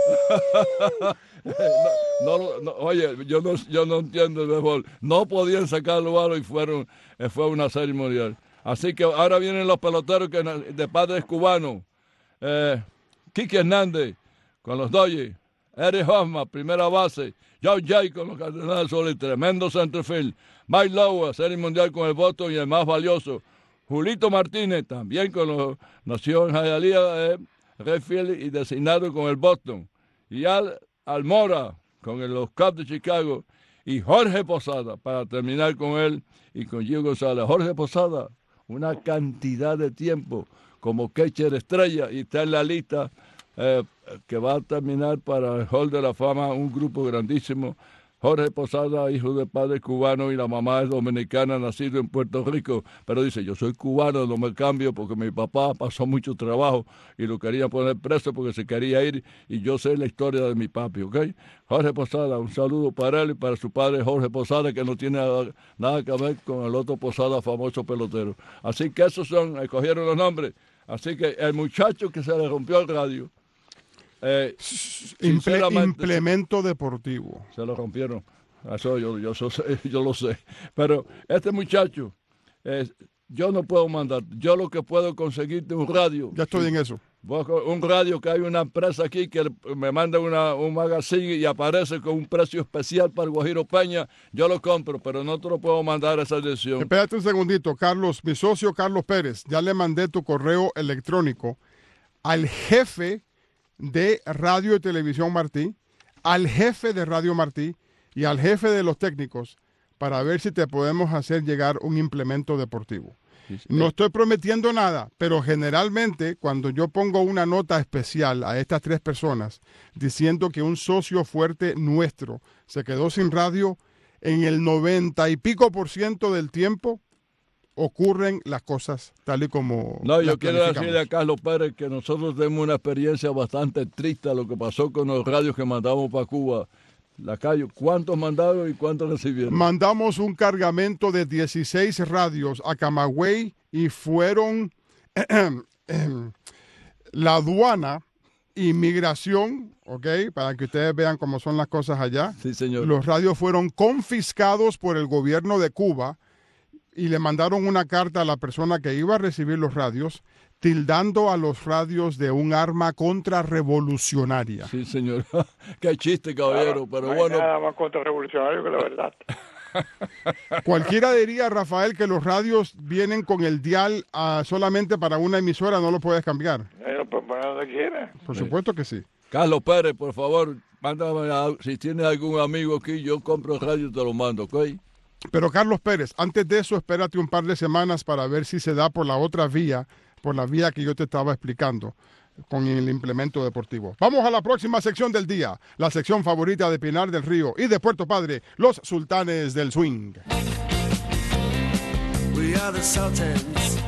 no, no, no, oye, yo no, yo no entiendo el béisbol. No podían sacarlo a y fueron, eh, fue una serie mundial. Así que ahora vienen los peloteros que, de padres cubanos. Eh, Quique Hernández con los Dodgers. Eric Hosmer, primera base. Joe Jay con los Cardenales Sol y tremendo centerfield. Mike Lowe, serie mundial con el Boston y el más valioso. Julito Martínez, también con los, nació en Hialeah, eh, Redfield y designado con el Boston. Y Al Almora con el, los Cubs de Chicago y Jorge Posada para terminar con él y con Gio González. Jorge Posada, una cantidad de tiempo como catcher estrella y está en la lista eh, que va a terminar para el Hall de la Fama, un grupo grandísimo. Jorge Posada, hijo de padre cubano y la mamá es dominicana, nacido en Puerto Rico, pero dice, yo soy cubano, no me cambio porque mi papá pasó mucho trabajo y lo quería poner preso porque se quería ir y yo sé la historia de mi papi, ¿ok? Jorge Posada, un saludo para él y para su padre Jorge Posada, que no tiene nada que ver con el otro Posada, famoso pelotero. Así que esos son, escogieron los nombres. Así que el muchacho que se le rompió el radio, Eh, Imple implemento deportivo. Se lo rompieron. Eso yo, yo, yo, yo lo sé. Pero este muchacho, eh, yo no puedo mandar. Yo lo que puedo conseguirte un radio. Ya estoy en eso. Un radio que hay una empresa aquí que me manda una, un magazine y aparece con un precio especial para el Guajiro Peña. Yo lo compro, pero no te lo puedo mandar a esa edición. Espérate un segundito, Carlos. Mi socio Carlos Pérez, ya le mandé tu correo electrónico al jefe de Radio y Televisión Martí, al jefe de Radio Martí y al jefe de los técnicos para ver si te podemos hacer llegar un implemento deportivo. Sí, sí. No estoy prometiendo nada, pero generalmente cuando yo pongo una nota especial a estas tres personas diciendo que un socio fuerte nuestro se quedó sin radio, en el noventa y pico por ciento del tiempo ocurren las cosas tal y como No, yo quiero decirle a Carlos Pérez que nosotros tenemos una experiencia bastante triste a lo que pasó con los radios que mandamos para Cuba. La calle, ¿cuántos mandaron y cuántos recibieron? Mandamos un cargamento de dieciséis radios a Camagüey y fueron eh, eh, eh, la aduana, inmigración, ¿ok? Para que ustedes vean cómo son las cosas allá. Sí, señor. Los radios fueron confiscados por el gobierno de Cuba y le mandaron una carta a la persona que iba a recibir los radios, tildando a los radios de un arma contrarrevolucionaria. Sí, señor. Qué chiste, caballero, claro, pero no hay bueno. Nada más contrarrevolucionario que la verdad. Cualquiera diría, Rafael, que los radios vienen con el dial uh, solamente para una emisora, no lo puedes cambiar. Eh, pues para donde quiera. Por supuesto que sí. Carlos Pérez, por favor, mándame a, si tienes algún amigo aquí, yo compro radio y te lo mando, ¿ok? Pero Carlos Pérez, antes de eso, espérate un par de semanas para ver si se da por la otra vía, por la vía que yo te estaba explicando con el implemento deportivo. Vamos a la próxima sección del día, la sección favorita de Pinar del Río y de Puerto Padre, los sultanes del swing. We are the sultans.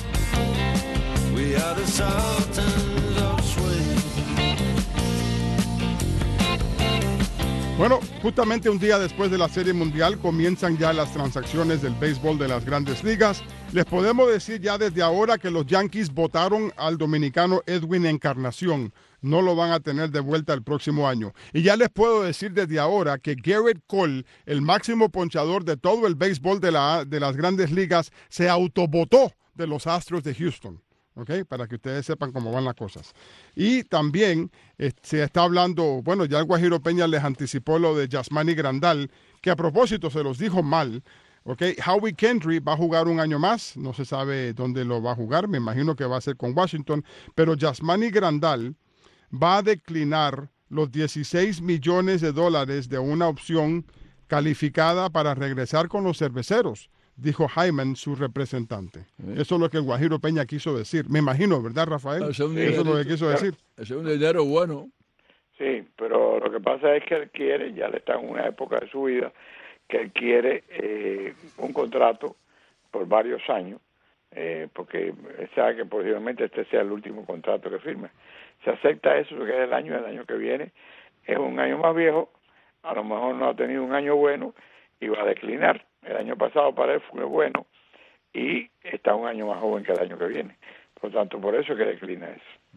We are the sultans of swing. Bueno, justamente un día después de la Serie Mundial comienzan ya las transacciones del béisbol de las Grandes Ligas. Les podemos decir ya desde ahora que los Yankees votaron al dominicano Edwin Encarnación. No lo van a tener de vuelta el próximo año. Y ya les puedo decir desde ahora que Garrett Cole, el máximo ponchador de todo el béisbol de, la, de las Grandes Ligas, se autovotó de los Astros de Houston. Okay, para que ustedes sepan cómo van las cosas. Y también eh, se está hablando, bueno, ya el Guajiro Peña les anticipó lo de Yasmani Grandal, que a propósito se los dijo mal. Okay, Howie Kendry va a jugar un año más, no se sabe dónde lo va a jugar, me imagino que va a ser con Washington, pero Yasmani Grandal va a declinar los dieciséis millones de dólares de una opción calificada para regresar con los Cerveceros, dijo Hyman, su representante. ¿Eh? Eso es lo que el Guajiro Peña quiso decir. Me imagino, ¿verdad, Rafael? Ese es un Eso es lo que quiso decir. Ese es un dinero bueno. Sí, pero lo que pasa es que él quiere, ya le está en una época de su vida, que él quiere eh, un contrato por varios años, eh, porque él sabe que posiblemente este sea el último contrato que firme. Se acepta eso, que es el año, el año que viene es un año más viejo, a lo mejor no ha tenido un año bueno y va a declinar. El año pasado para él fue bueno y está un año más joven que el año que viene. Por lo tanto, por eso es que declina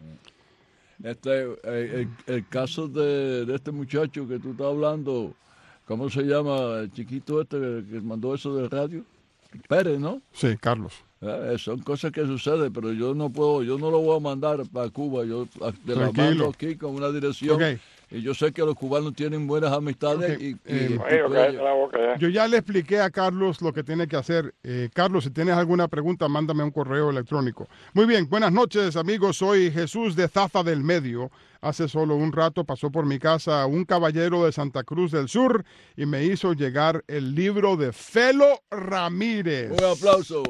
eso. Este, el, el caso de, de este muchacho que tú estás hablando, ¿cómo se llama? El chiquito este que, que mandó eso de radio. Pérez, ¿no? Sí, Carlos. Eh, son cosas que suceden, pero yo no puedo, yo no lo voy a mandar para Cuba. Yo te la Tranquilo. mando aquí con una dirección. Okay. Y yo sé que los cubanos tienen buenas amistades. Okay. Y, y, Eh, y Oye, puede- cállate la boca ya. Yo ya le expliqué a Carlos lo que tiene que hacer. Eh, Carlos, si tienes alguna pregunta, mándame un correo electrónico. Muy bien, buenas noches, amigos. Soy Jesús de Zafa del Medio. Hace solo un rato pasó por mi casa un caballero de Santa Cruz del Sur y me hizo llegar el libro de Felo Ramírez. Un aplauso.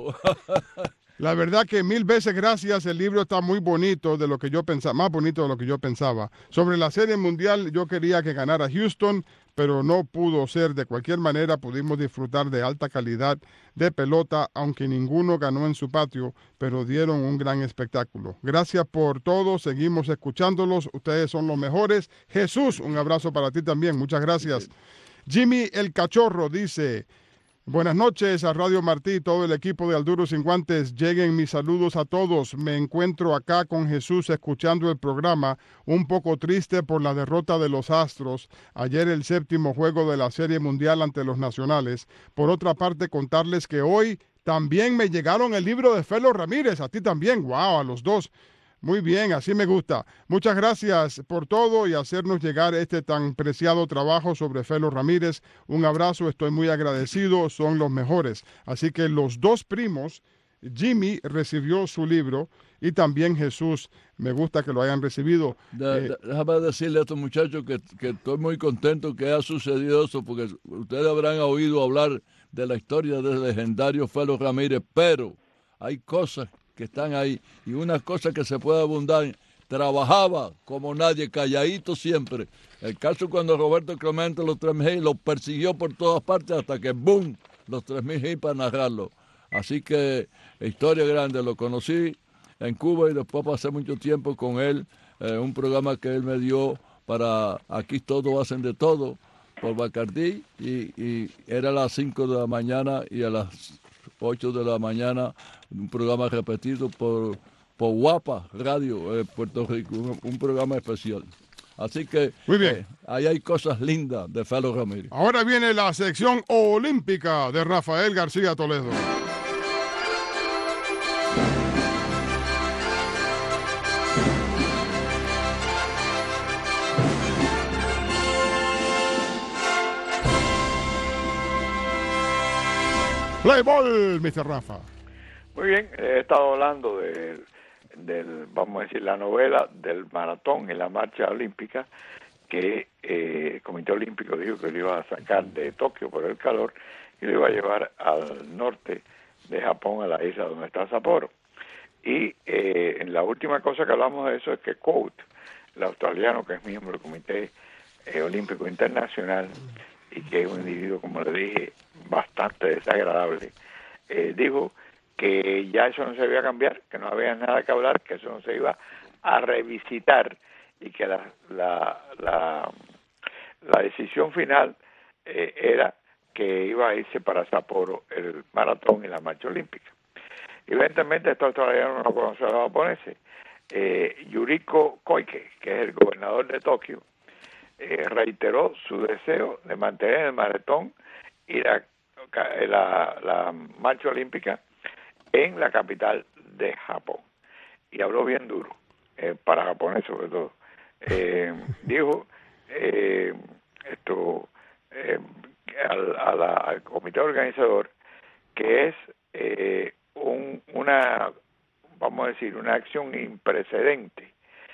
La verdad que mil veces gracias, el libro está muy bonito de lo que yo pensaba, más bonito de lo que yo pensaba. Sobre la Serie Mundial yo quería que ganara Houston, pero no pudo ser. De cualquier manera pudimos disfrutar de alta calidad de pelota, aunque ninguno ganó en su patio, pero dieron un gran espectáculo. Gracias por todo, seguimos escuchándolos, ustedes son los mejores. Jesús, un abrazo para ti también, muchas gracias. Jimmy el Cachorro dice... Buenas noches a Radio Martí y todo el equipo de Al Duro Sin Guantes. Lleguen mis saludos a todos. Me encuentro acá con Jesús escuchando el programa, un poco triste por la derrota de los Astros. Ayer el séptimo juego de la Serie Mundial ante los Nacionales. Por otra parte, contarles que hoy también me llegaron el libro de Felo Ramírez. A ti también. Wow, a los dos. Muy bien, así me gusta. Muchas gracias por todo y hacernos llegar este tan preciado trabajo sobre Felo Ramírez. Un abrazo, estoy muy agradecido, son los mejores. Así que los dos primos, Jimmy recibió su libro y también Jesús, me gusta que lo hayan recibido. De- Eh, de- déjame decirle a estos muchachos que, que estoy muy contento que haya sucedido eso, porque ustedes habrán oído hablar de la historia del legendario Felo Ramírez, pero hay cosas que están ahí y unas cosas que se puede abundar. Trabajaba como nadie, calladito siempre. El caso cuando Roberto Clemente los tres mil los persiguió por todas partes hasta que ¡boom! Los tres mil para narrarlo. Así que historia grande, lo conocí en Cuba y después pasé mucho tiempo con él, eh, un programa que él me dio para Aquí Todos Hacen de Todo por Bacardí y, y era a las cinco de la mañana y a las ocho de la mañana un programa repetido por, por Guapa Radio de Puerto Rico, un, un programa especial. Así que Muy bien. eh, ahí hay cosas lindas de Felo Ramírez. ahora viene la sección olímpica de Rafael García Toledo. Play ball, mister Rafa. Muy bien, he estado hablando del, del, vamos a decir, la novela del maratón y la marcha olímpica que eh, el Comité Olímpico dijo que lo iba a sacar de Tokio por el calor y lo iba a llevar al norte de Japón, a la isla donde está Sapporo. Y eh, en la última cosa que hablamos de eso es que Cout, el australiano que es miembro del Comité eh, Olímpico Internacional y que es un individuo, como le dije, bastante desagradable, eh, dijo que ya eso no se iba a cambiar, que no había nada que hablar, que eso no se iba a revisitar y que la, la, la, la decisión final eh, era que iba a irse para Sapporo el maratón y la marcha olímpica. Evidentemente estos australianos no conocen a los japoneses. Eh, Yuriko Koike, que es el gobernador de Tokio, eh, reiteró su deseo de mantener el maratón y la, la, la marcha olímpica en la capital de Japón. Y habló bien duro, eh, para japonés sobre todo. Eh, dijo eh, esto eh, al, a la, al comité organizador que es eh, un, una, vamos a decir, una acción imprecedente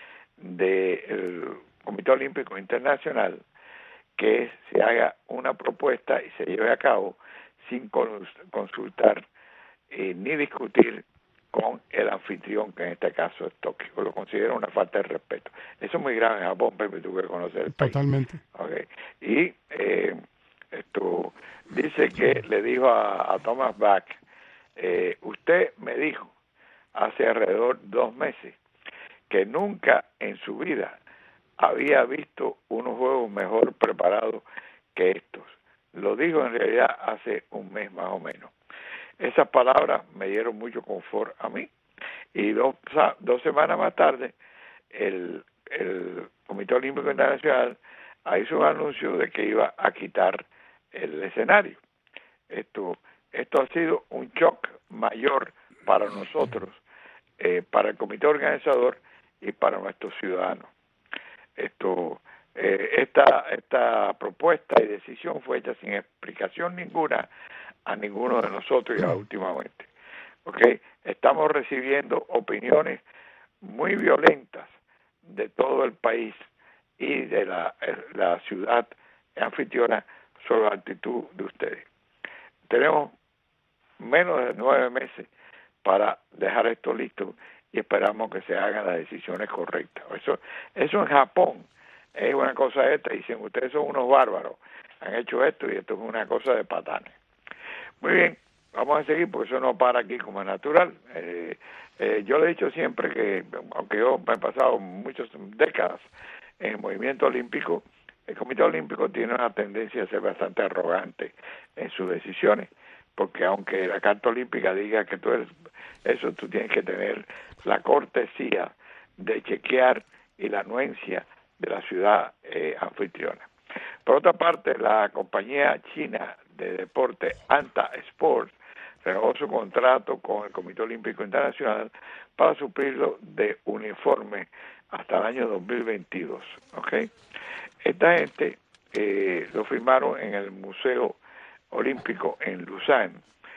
del Comité Olímpico Internacional que se haga una propuesta y se lleve a cabo sin consultar eh, ni discutir con el anfitrión, que en este caso es Tokio. Lo considero una falta de respeto. Eso es muy grave en Japón, Pepe, tú que conocer el país. Totalmente. Okay. Y eh, esto dice que le dijo a, a Thomas Bach, eh, usted me dijo hace alrededor de dos meses que nunca en su vida había visto unos juegos mejor preparados que estos. Lo dijo en realidad hace un mes más o menos. Esas palabras me dieron mucho confort a mí. Y dos, dos semanas más tarde, el, el Comité Olímpico Internacional hizo un anuncio de que iba a quitar el escenario. Esto, esto ha sido un shock mayor para nosotros, eh, para el comité organizador y para nuestros ciudadanos. Esto, eh, esta, esta propuesta y decisión fue hecha sin explicación ninguna a ninguno de nosotros ya últimamente. ¿Okay? Estamos recibiendo opiniones muy violentas de todo el país y de la, la ciudad anfitriona sobre la actitud de ustedes. Tenemos menos de nueve meses para dejar esto listo y esperamos que se hagan las decisiones correctas. Eso, eso en Japón es una cosa esta, dicen ustedes son unos bárbaros, han hecho esto y esto es una cosa de patanes. Muy bien, vamos a seguir porque eso no para aquí como es natural. Eh, eh, yo le he dicho siempre que, aunque yo me he pasado muchas décadas en el movimiento olímpico, el Comité Olímpico tiene una tendencia a ser bastante arrogante en sus decisiones, porque aunque la Carta Olímpica diga que tú eres eso, tú tienes que tener la cortesía de chequear y la anuencia de la ciudad eh, anfitriona. Por otra parte, la compañía china de deporte Anta Sports renovó su contrato con el Comité Olímpico Internacional para suplirlo de uniforme hasta el año dos mil veintidós. ¿Okay? Esta gente eh, lo firmaron en el Museo Olímpico en Lausanne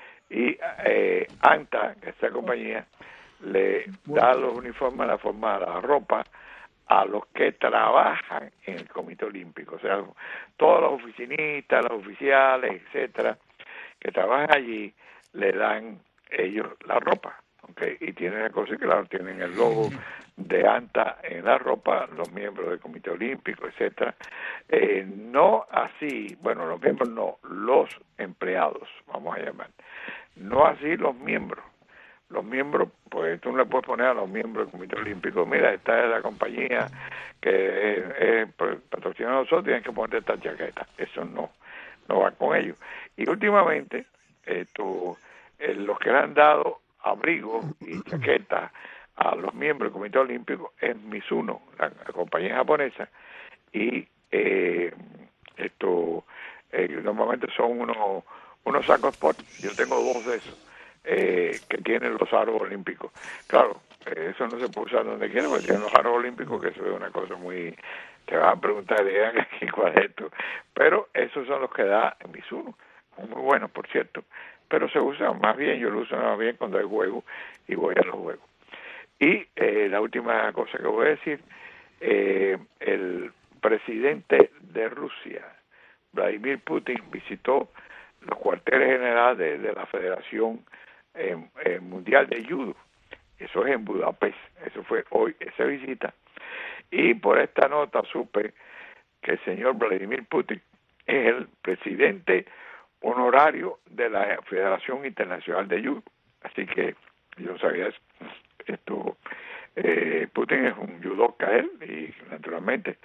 y eh, Anta, que esta compañía, le da los uniformes, la forma de la ropa a los que trabajan en el Comité Olímpico, o sea, todos los oficinistas, los oficiales, etcétera, que trabajan allí, le dan ellos la ropa, ¿okay? Y tienen la cosa, claro, tienen el logo de ANTA en la ropa, los miembros del Comité Olímpico, etcétera. Eh, no así, bueno, los miembros no, los empleados, vamos a llamar, no así los miembros. Los miembros, pues tú no le puedes poner a los miembros del Comité Olímpico, mira, esta es la compañía que es, es patrocinada a nosotros, tienen que ponerte esta chaqueta. Eso no, no va con ellos. Y últimamente, esto, eh, los que le han dado abrigo y chaqueta a los miembros del Comité Olímpico es Mizuno, la, la compañía japonesa, y eh, esto eh, normalmente son unos, unos sacos sport. Yo tengo dos de esos. Eh, que tienen los aros olímpicos. Claro, eh, eso no se puede usar donde quiera, porque tienen los aros olímpicos, que eso es una cosa muy... Te van a preguntar, digan aquí cuál es esto. Pero esos son los que da en Mizuno. Muy buenos, por cierto. Pero se usan más bien, yo lo uso más bien cuando hay juegos y voy a los juegos. Y eh, la última cosa que voy a decir, eh, el presidente de Rusia, Vladimir Putin, visitó los cuarteles generales de, de la Federación eh, eh, Mundial de Judo. Eso es en Budapest. Eso fue hoy, esa visita. Y por esta nota supe que el señor Vladimir Putin es el presidente honorario de la Federación Internacional de Judo. Así que yo sabía eso. Esto, eh, Putin es un judoka él, y naturalmente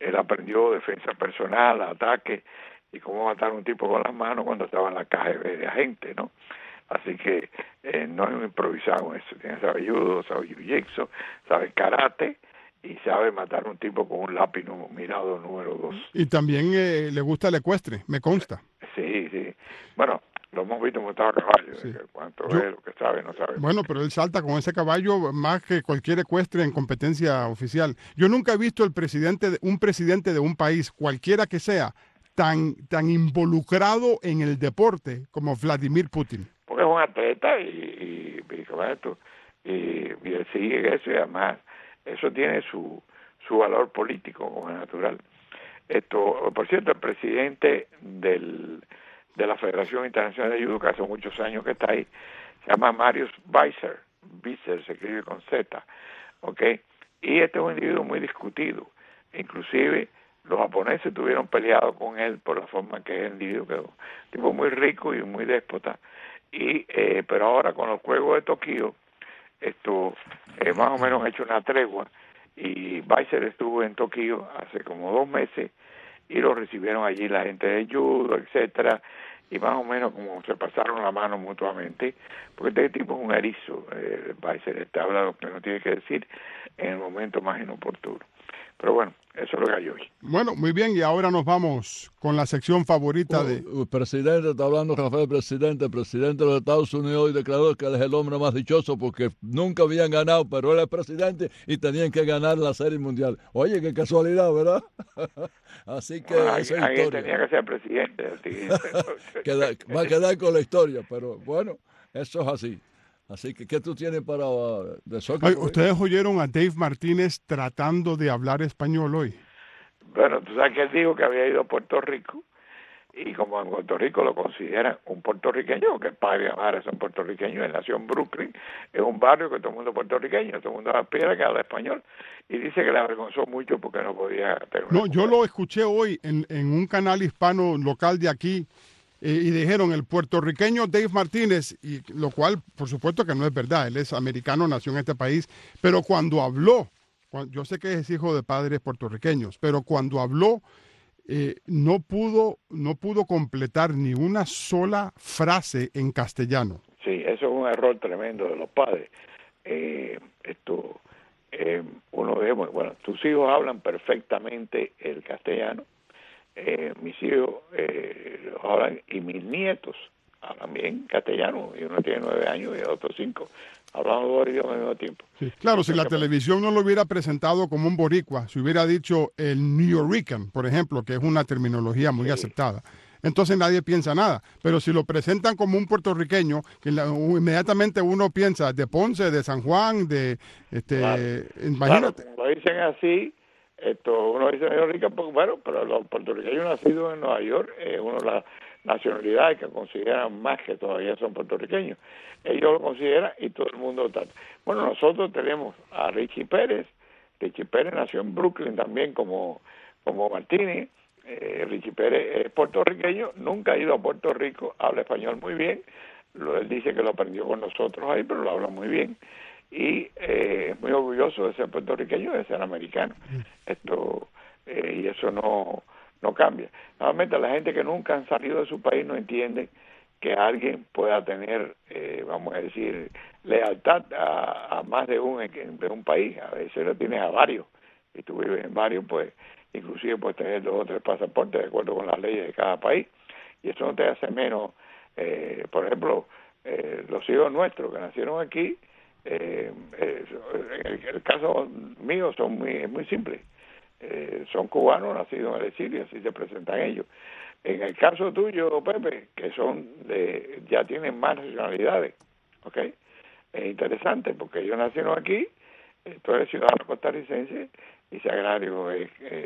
él aprendió defensa personal, ataque y cómo matar a un tipo con las manos cuando estaba en la caja de agente, ¿no? Así que eh, no es un improvisado eso, tiene sabe judo, sabe jiu-jitsu, sabe karate y sabe matar a un tipo con un lápiz mirado número dos. Y también eh, le gusta el ecuestre, me consta. Sí, sí. Bueno, lo hemos visto montar a caballo, Sí. cuánto Yo, es, lo que sabe, no sabe. Bueno, pero él salta con ese caballo más que cualquier ecuestre en competencia oficial. Yo nunca he visto el presidente de, un presidente de un país, cualquiera que sea, tan, tan involucrado en el deporte como Vladimir Putin. Porque es un atleta y, y, y, ¿cómo es esto? y, y él sigue eso y además eso tiene su, su valor político como es natural. Esto, por cierto, el presidente del, de la Federación Internacional de Judo, que hace muchos años que está ahí, se llama Marius Weiser, Weiser se escribe con Z, ¿ok? Y este es un individuo muy discutido, inclusive los japoneses estuvieron peleados con él por la forma que es el individuo, que es un tipo muy rico y muy déspota, y eh, pero ahora con los Juegos de Tokio, esto eh, más o menos ha hecho una tregua, y Weiser estuvo en Tokio hace como dos meses, y lo recibieron allí la gente de judo, etcétera, y más o menos como se pasaron la mano mutuamente, porque este tipo es un erizo, eh, Weiser está hablando lo que no tiene que decir en el momento más inoportuno. Pero bueno, eso es lo que hay hoy. Bueno, muy bien, y ahora nos vamos con la sección favorita de... El presidente, está hablando Rafael, presidente, el presidente de los Estados Unidos y declaró que él es el hombre más dichoso porque nunca habían ganado, pero él es presidente y tenían que ganar la Serie Mundial. Oye, qué casualidad, ¿verdad? Así que Bueno, esa es alguien historia. tenía que ser presidente. Queda, va a quedar con la historia, pero bueno, eso es así. Así que, ¿qué tú tienes para uh, de soccer? Ay, ¿ustedes oyeron a Dave Martínez tratando de hablar español hoy? Bueno, tú sabes que él dijo que había ido a Puerto Rico y como en Puerto Rico lo consideran un puertorriqueño, que el padre y madre son puertorriqueños, él nació en Brooklyn, es un barrio que todo el mundo es puertorriqueño, todo el mundo aspira que habla español y dice que le avergonzó mucho porque no podía tener No, yo lo escuché hoy en, en un canal hispano local de aquí eh, y dijeron el puertorriqueño Dave Martínez, y lo cual por supuesto que no es verdad, él es americano, nació en este país, pero cuando habló, cuando, yo sé que es hijo de padres puertorriqueños, pero cuando habló eh, no pudo no pudo completar ni una sola frase en castellano. Sí, eso es un error tremendo de los padres. Eh, esto, eh, uno de bueno, tus hijos hablan perfectamente el castellano, eh, mis hijos eh, lo hablan y mis nietos hablan bien castellano, y uno tiene nueve años y el otro cinco, hablando dos idiomas al mismo tiempo. Sí, claro, si la televisión no lo hubiera presentado como un boricua, si hubiera dicho el New Yorker, por ejemplo, que es una terminología muy sí. aceptada, entonces nadie piensa nada. Pero si lo presentan como un puertorriqueño, que la, inmediatamente uno piensa de Ponce, de San Juan, de... este, claro. Imagínate. Claro, como lo dicen así, esto, uno dice New Yorker, pues, bueno, pero los puertorriqueños nacidos en Nueva York, eh, uno la nacionalidades que consideran más que todavía son puertorriqueños. Ellos lo consideran y todo el mundo está. Bueno, nosotros tenemos a Richie Pérez. Richie Pérez nació en Brooklyn también como, como Martínez. Eh, Richie Pérez es puertorriqueño, nunca ha ido a Puerto Rico, habla español muy bien. Lo, él dice que lo aprendió con nosotros ahí, pero lo habla muy bien. Y eh, es muy orgulloso de ser puertorriqueño y de ser americano. Esto eh, y eso no... no cambia. Normalmente la gente que nunca han salido de su país no entiende que alguien pueda tener, eh, vamos a decir, lealtad a, a más de un, de un país. A veces lo tienes a varios, y tú vives en varios, pues inclusive puedes tener dos o tres pasaportes de acuerdo con las leyes de cada país, y eso no te hace menos. Eh, por ejemplo, eh, los hijos nuestros que nacieron aquí, eh, eh, en el, el caso mío son muy, muy simples. Eh, son cubanos nacidos en el exilio, así se presentan ellos. En el caso tuyo, Pepe, que son de, ya tienen más nacionalidades, ¿ok? Es interesante porque ellos nacieron aquí, eh, tú eres ciudadano costarricense y Sagrario es,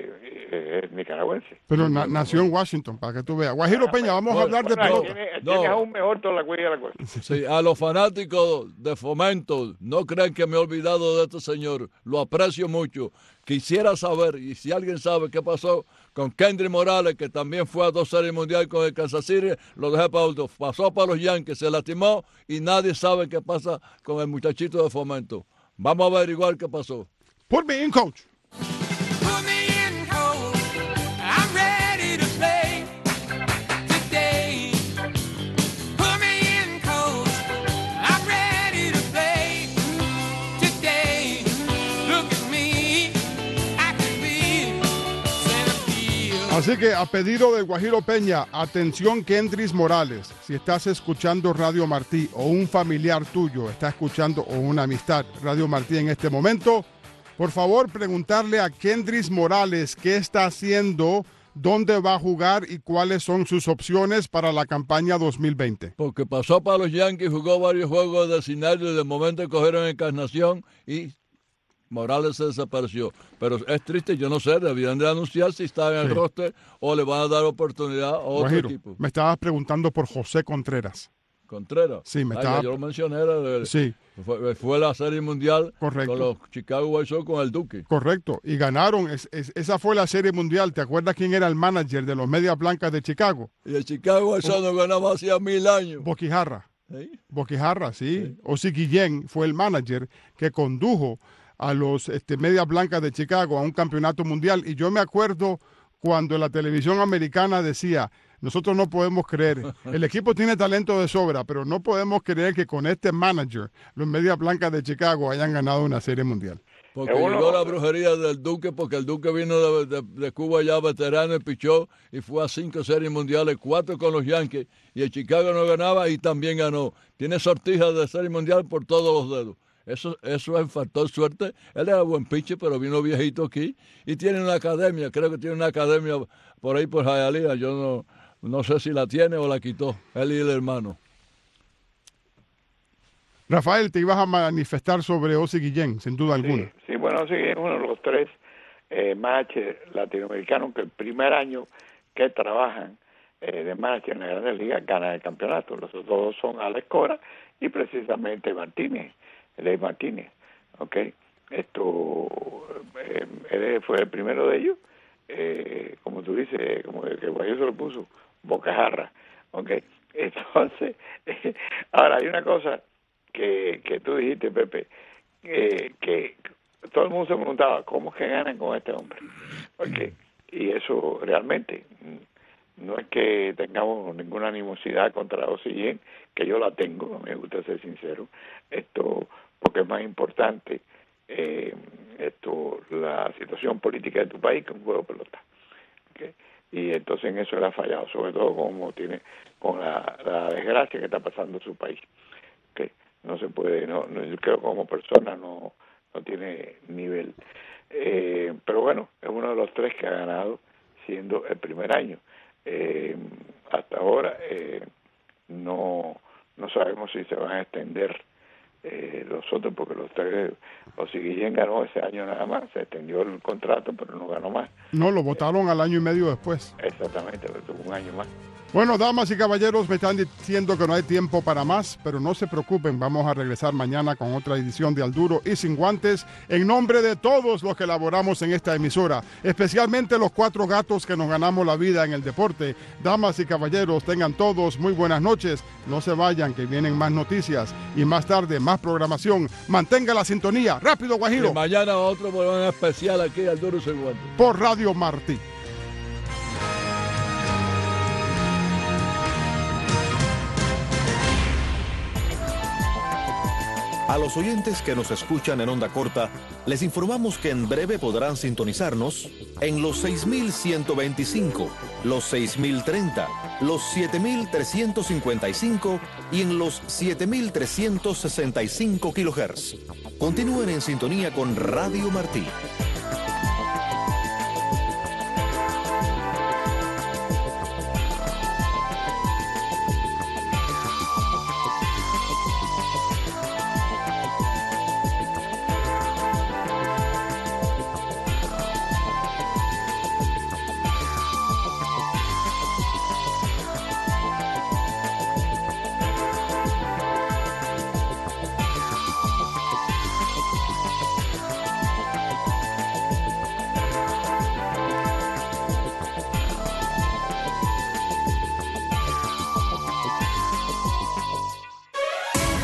eh, es nicaragüense. Pero na, nació en Washington, para que tú veas. Guajiro Peña, vamos bueno, a hablar bueno, de pelota. Tiene, no. tiene aún mejor toda la cuella de la cosa. Sí, a los fanáticos de Fomento, no crean que me he olvidado de este señor. Lo aprecio mucho. Quisiera saber, y si alguien sabe qué pasó con Kendry Morales, que también fue a dos series mundiales con el Kansas City, lo dejé para otro. Pasó para los Yankees, se lastimó y nadie sabe qué pasa con el muchachito de Fomento. Vamos a averiguar qué pasó. Put me in, coach. Put me in, coach. Así que a pedido de Guajiro Peña, atención Kendris Morales, si estás escuchando Radio Martí o un familiar tuyo está escuchando o una amistad Radio Martí en este momento, por favor preguntarle a Kendris Morales qué está haciendo, dónde va a jugar y cuáles son sus opciones para la campaña dos mil veinte. Porque pasó para los Yankees, jugó varios juegos de escenario y de momento cogieron encarnación y Morales se desapareció. Pero es triste, yo no sé, debían de anunciar si está en el sí. roster o le van a dar oportunidad a otro Guajiro, equipo. Me estabas preguntando por José Contreras. Contreras. Sí, me Ay, estaba... yo lo mencioné. Era de... Sí. Fue, fue la Serie Mundial. Correcto. Con los Chicago White Sox con el Duque. Correcto. Y ganaron. Es, es, esa fue la Serie Mundial. ¿Te acuerdas quién era el manager de los Medias Blancas de Chicago? Y el Chicago White Sox no ganaba hacía mil años. Boquijarra. ¿Sí? Boquijarra, sí. sí. Ozzie Guillén fue el manager que condujo a los este, Medias Blancas de Chicago a un campeonato mundial. Y yo me acuerdo cuando la televisión americana decía, nosotros no podemos creer, el equipo tiene talento de sobra, pero no podemos creer que con este manager los Medias Blancas de Chicago hayan ganado una serie mundial. Porque llegó la brujería del Duque, porque el Duque vino de, de, de Cuba ya veterano y pichó y fue a cinco series mundiales, cuatro con los Yankees, y el Chicago no ganaba y también ganó. Tiene sortijas de serie mundial por todos los dedos. Eso, eso es un factor suerte. Él era buen pitcher, pero vino viejito aquí y tiene una academia. Creo que tiene una academia por ahí por Hialeah. Yo no, no sé si la tiene o la quitó. Él y el hermano. Rafael, te ibas a manifestar sobre Ozzie Guillén, sin duda alguna. Sí, sí, bueno, Ozzie Guillén es uno de los tres eh, managers latinoamericanos que el primer año que trabajan eh, de manager en la Grandes Ligas ganan el campeonato. Los otros dos son Alex Cora y precisamente Martínez. Ley Martínez, ok, esto, eh, él fue el primero de ellos, eh, como tú dices, como que, que Guayo se lo puso, bocajarra, ok, entonces, eh, ahora hay una cosa que, que tú dijiste, Pepe, eh, que todo el mundo se preguntaba, ¿cómo es que ganan con este hombre? Okay. Y eso realmente, no es que tengamos ninguna animosidad contra Ozzie Guillén, que yo la tengo, me gusta ser sincero, esto porque es más importante eh, esto la situación política de tu país que un juego de pelota. ¿Okay? Y entonces en eso él ha fallado, sobre todo como tiene con la, la desgracia que está pasando en su país. ¿Okay? No se puede, no, no yo creo que como persona no, no tiene nivel. Eh, pero bueno, es uno de los tres que ha ganado siendo el primer año. Eh, hasta ahora eh, no, no sabemos si se van a extender Eh, los otros, porque los tres, Ozzie Guillén ganó ese año nada más, se extendió el contrato, pero no ganó más. No, lo votaron eh, al año y medio después. Exactamente, pero tuvo un año más. Bueno, damas y caballeros, me están diciendo que no hay tiempo para más, pero no se preocupen, vamos a regresar mañana con otra edición de Al Duro y Sin Guantes, en nombre de todos los que laboramos en esta emisora, especialmente los cuatro gatos que nos ganamos la vida en el deporte. Damas y caballeros, tengan todos muy buenas noches, no se vayan, que vienen más noticias y más tarde más programación. Mantenga la sintonía, rápido Guajiro. Y mañana otro programa especial aquí Al Duro y Sin Guantes. Por Radio Martí. A los oyentes que nos escuchan en onda corta, les informamos que en breve podrán sintonizarnos en los seis mil ciento veinticinco, los seis mil treinta, los siete mil trescientos cincuenta y cinco y en los siete mil trescientos sesenta y cinco kilohertz. Continúen en sintonía con Radio Martí.